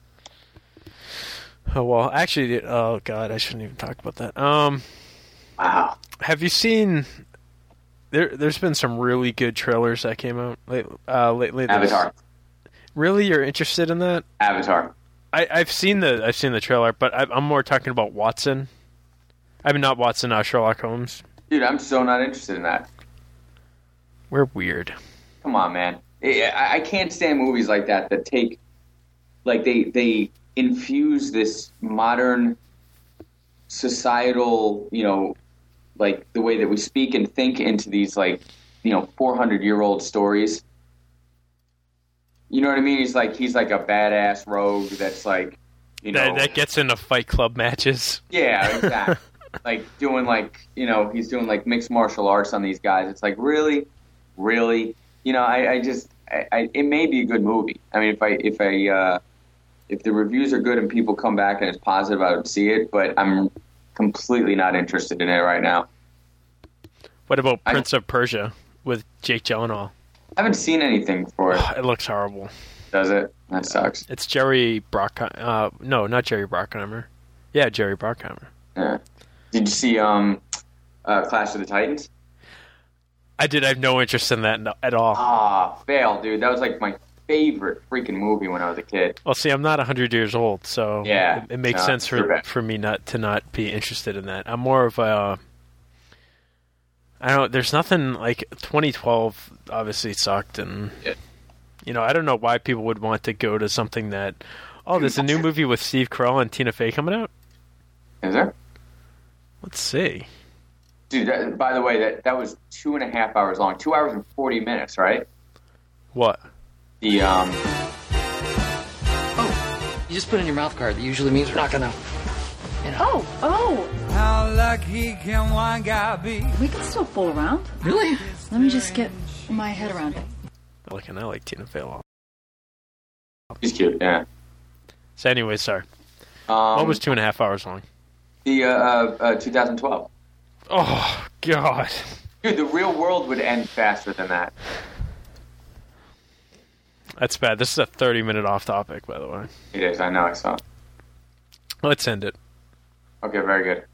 Oh, well, actually, oh, God, I shouldn't even talk about that. Um, wow. Have you seen... There, there's been some really good trailers that came out late, uh, lately. Avatar. Really? You're interested in that? Avatar. I, I've seen the I've seen the trailer, but I, I'm more talking about Watson. I mean, not Watson, uh, Sherlock Holmes. Dude, I'm so not interested in that. We're weird. Come on, man. I, I can't stand movies like that that take, like, they they infuse this modern societal, you know, like the way that we speak and think into these, like, you know, four hundred year old stories. You know what I mean? He's like he's like a badass rogue that's like, you know, that, that gets into Fight Club matches. Yeah, exactly. Like doing like, you know, he's doing like mixed martial arts on these guys. It's like, really, really, you know, I, I just, I, I, it may be a good movie. I mean, if I, if I, uh, if the reviews are good and people come back and it's positive, I would see it. But I'm completely not interested in it right now. What about I, Prince of Persia with Jake Gyllenhaal? I haven't seen anything for it. It looks horrible. Does it? That sucks. It's Jerry Bruckheimer. Uh, no, not Jerry Bruckheimer. Yeah, Jerry Bruckheimer. Yeah. Did you see um, uh, Clash of the Titans? I did. I have no interest in that no, at all. Ah, fail, dude. That was like my favorite freaking movie when I was a kid. Well, see, I'm not one hundred years old, so yeah, it, it makes no, sense for for me not to not be interested in that. I'm more of a... I don't know, there's nothing like twenty twelve obviously sucked, and yeah. you know, I don't know why people would want to go to something that, oh, there's a new movie with Steve Carell and Tina Fey coming out? Is there? Let's see. Dude, that, by the way, that, that was two and a half hours long. Two hours and forty minutes, right? What? The, um... Oh, you just put in your mouth guard. That usually means we're not gonna... You know. Oh, oh. How lucky can one guy be? We can still fool around. Really? Let me just get my head around it. I like, I like Tina Fey a lot. She's cute, yeah. So anyway, sorry. Um, what was two and a half hours long? The, uh, uh, uh, twenty twelve. Oh, God. Dude, the real world would end faster than that. That's bad. This is a thirty minute off topic, by the way. It is, I know, I saw. Let's end it. Okay, very good.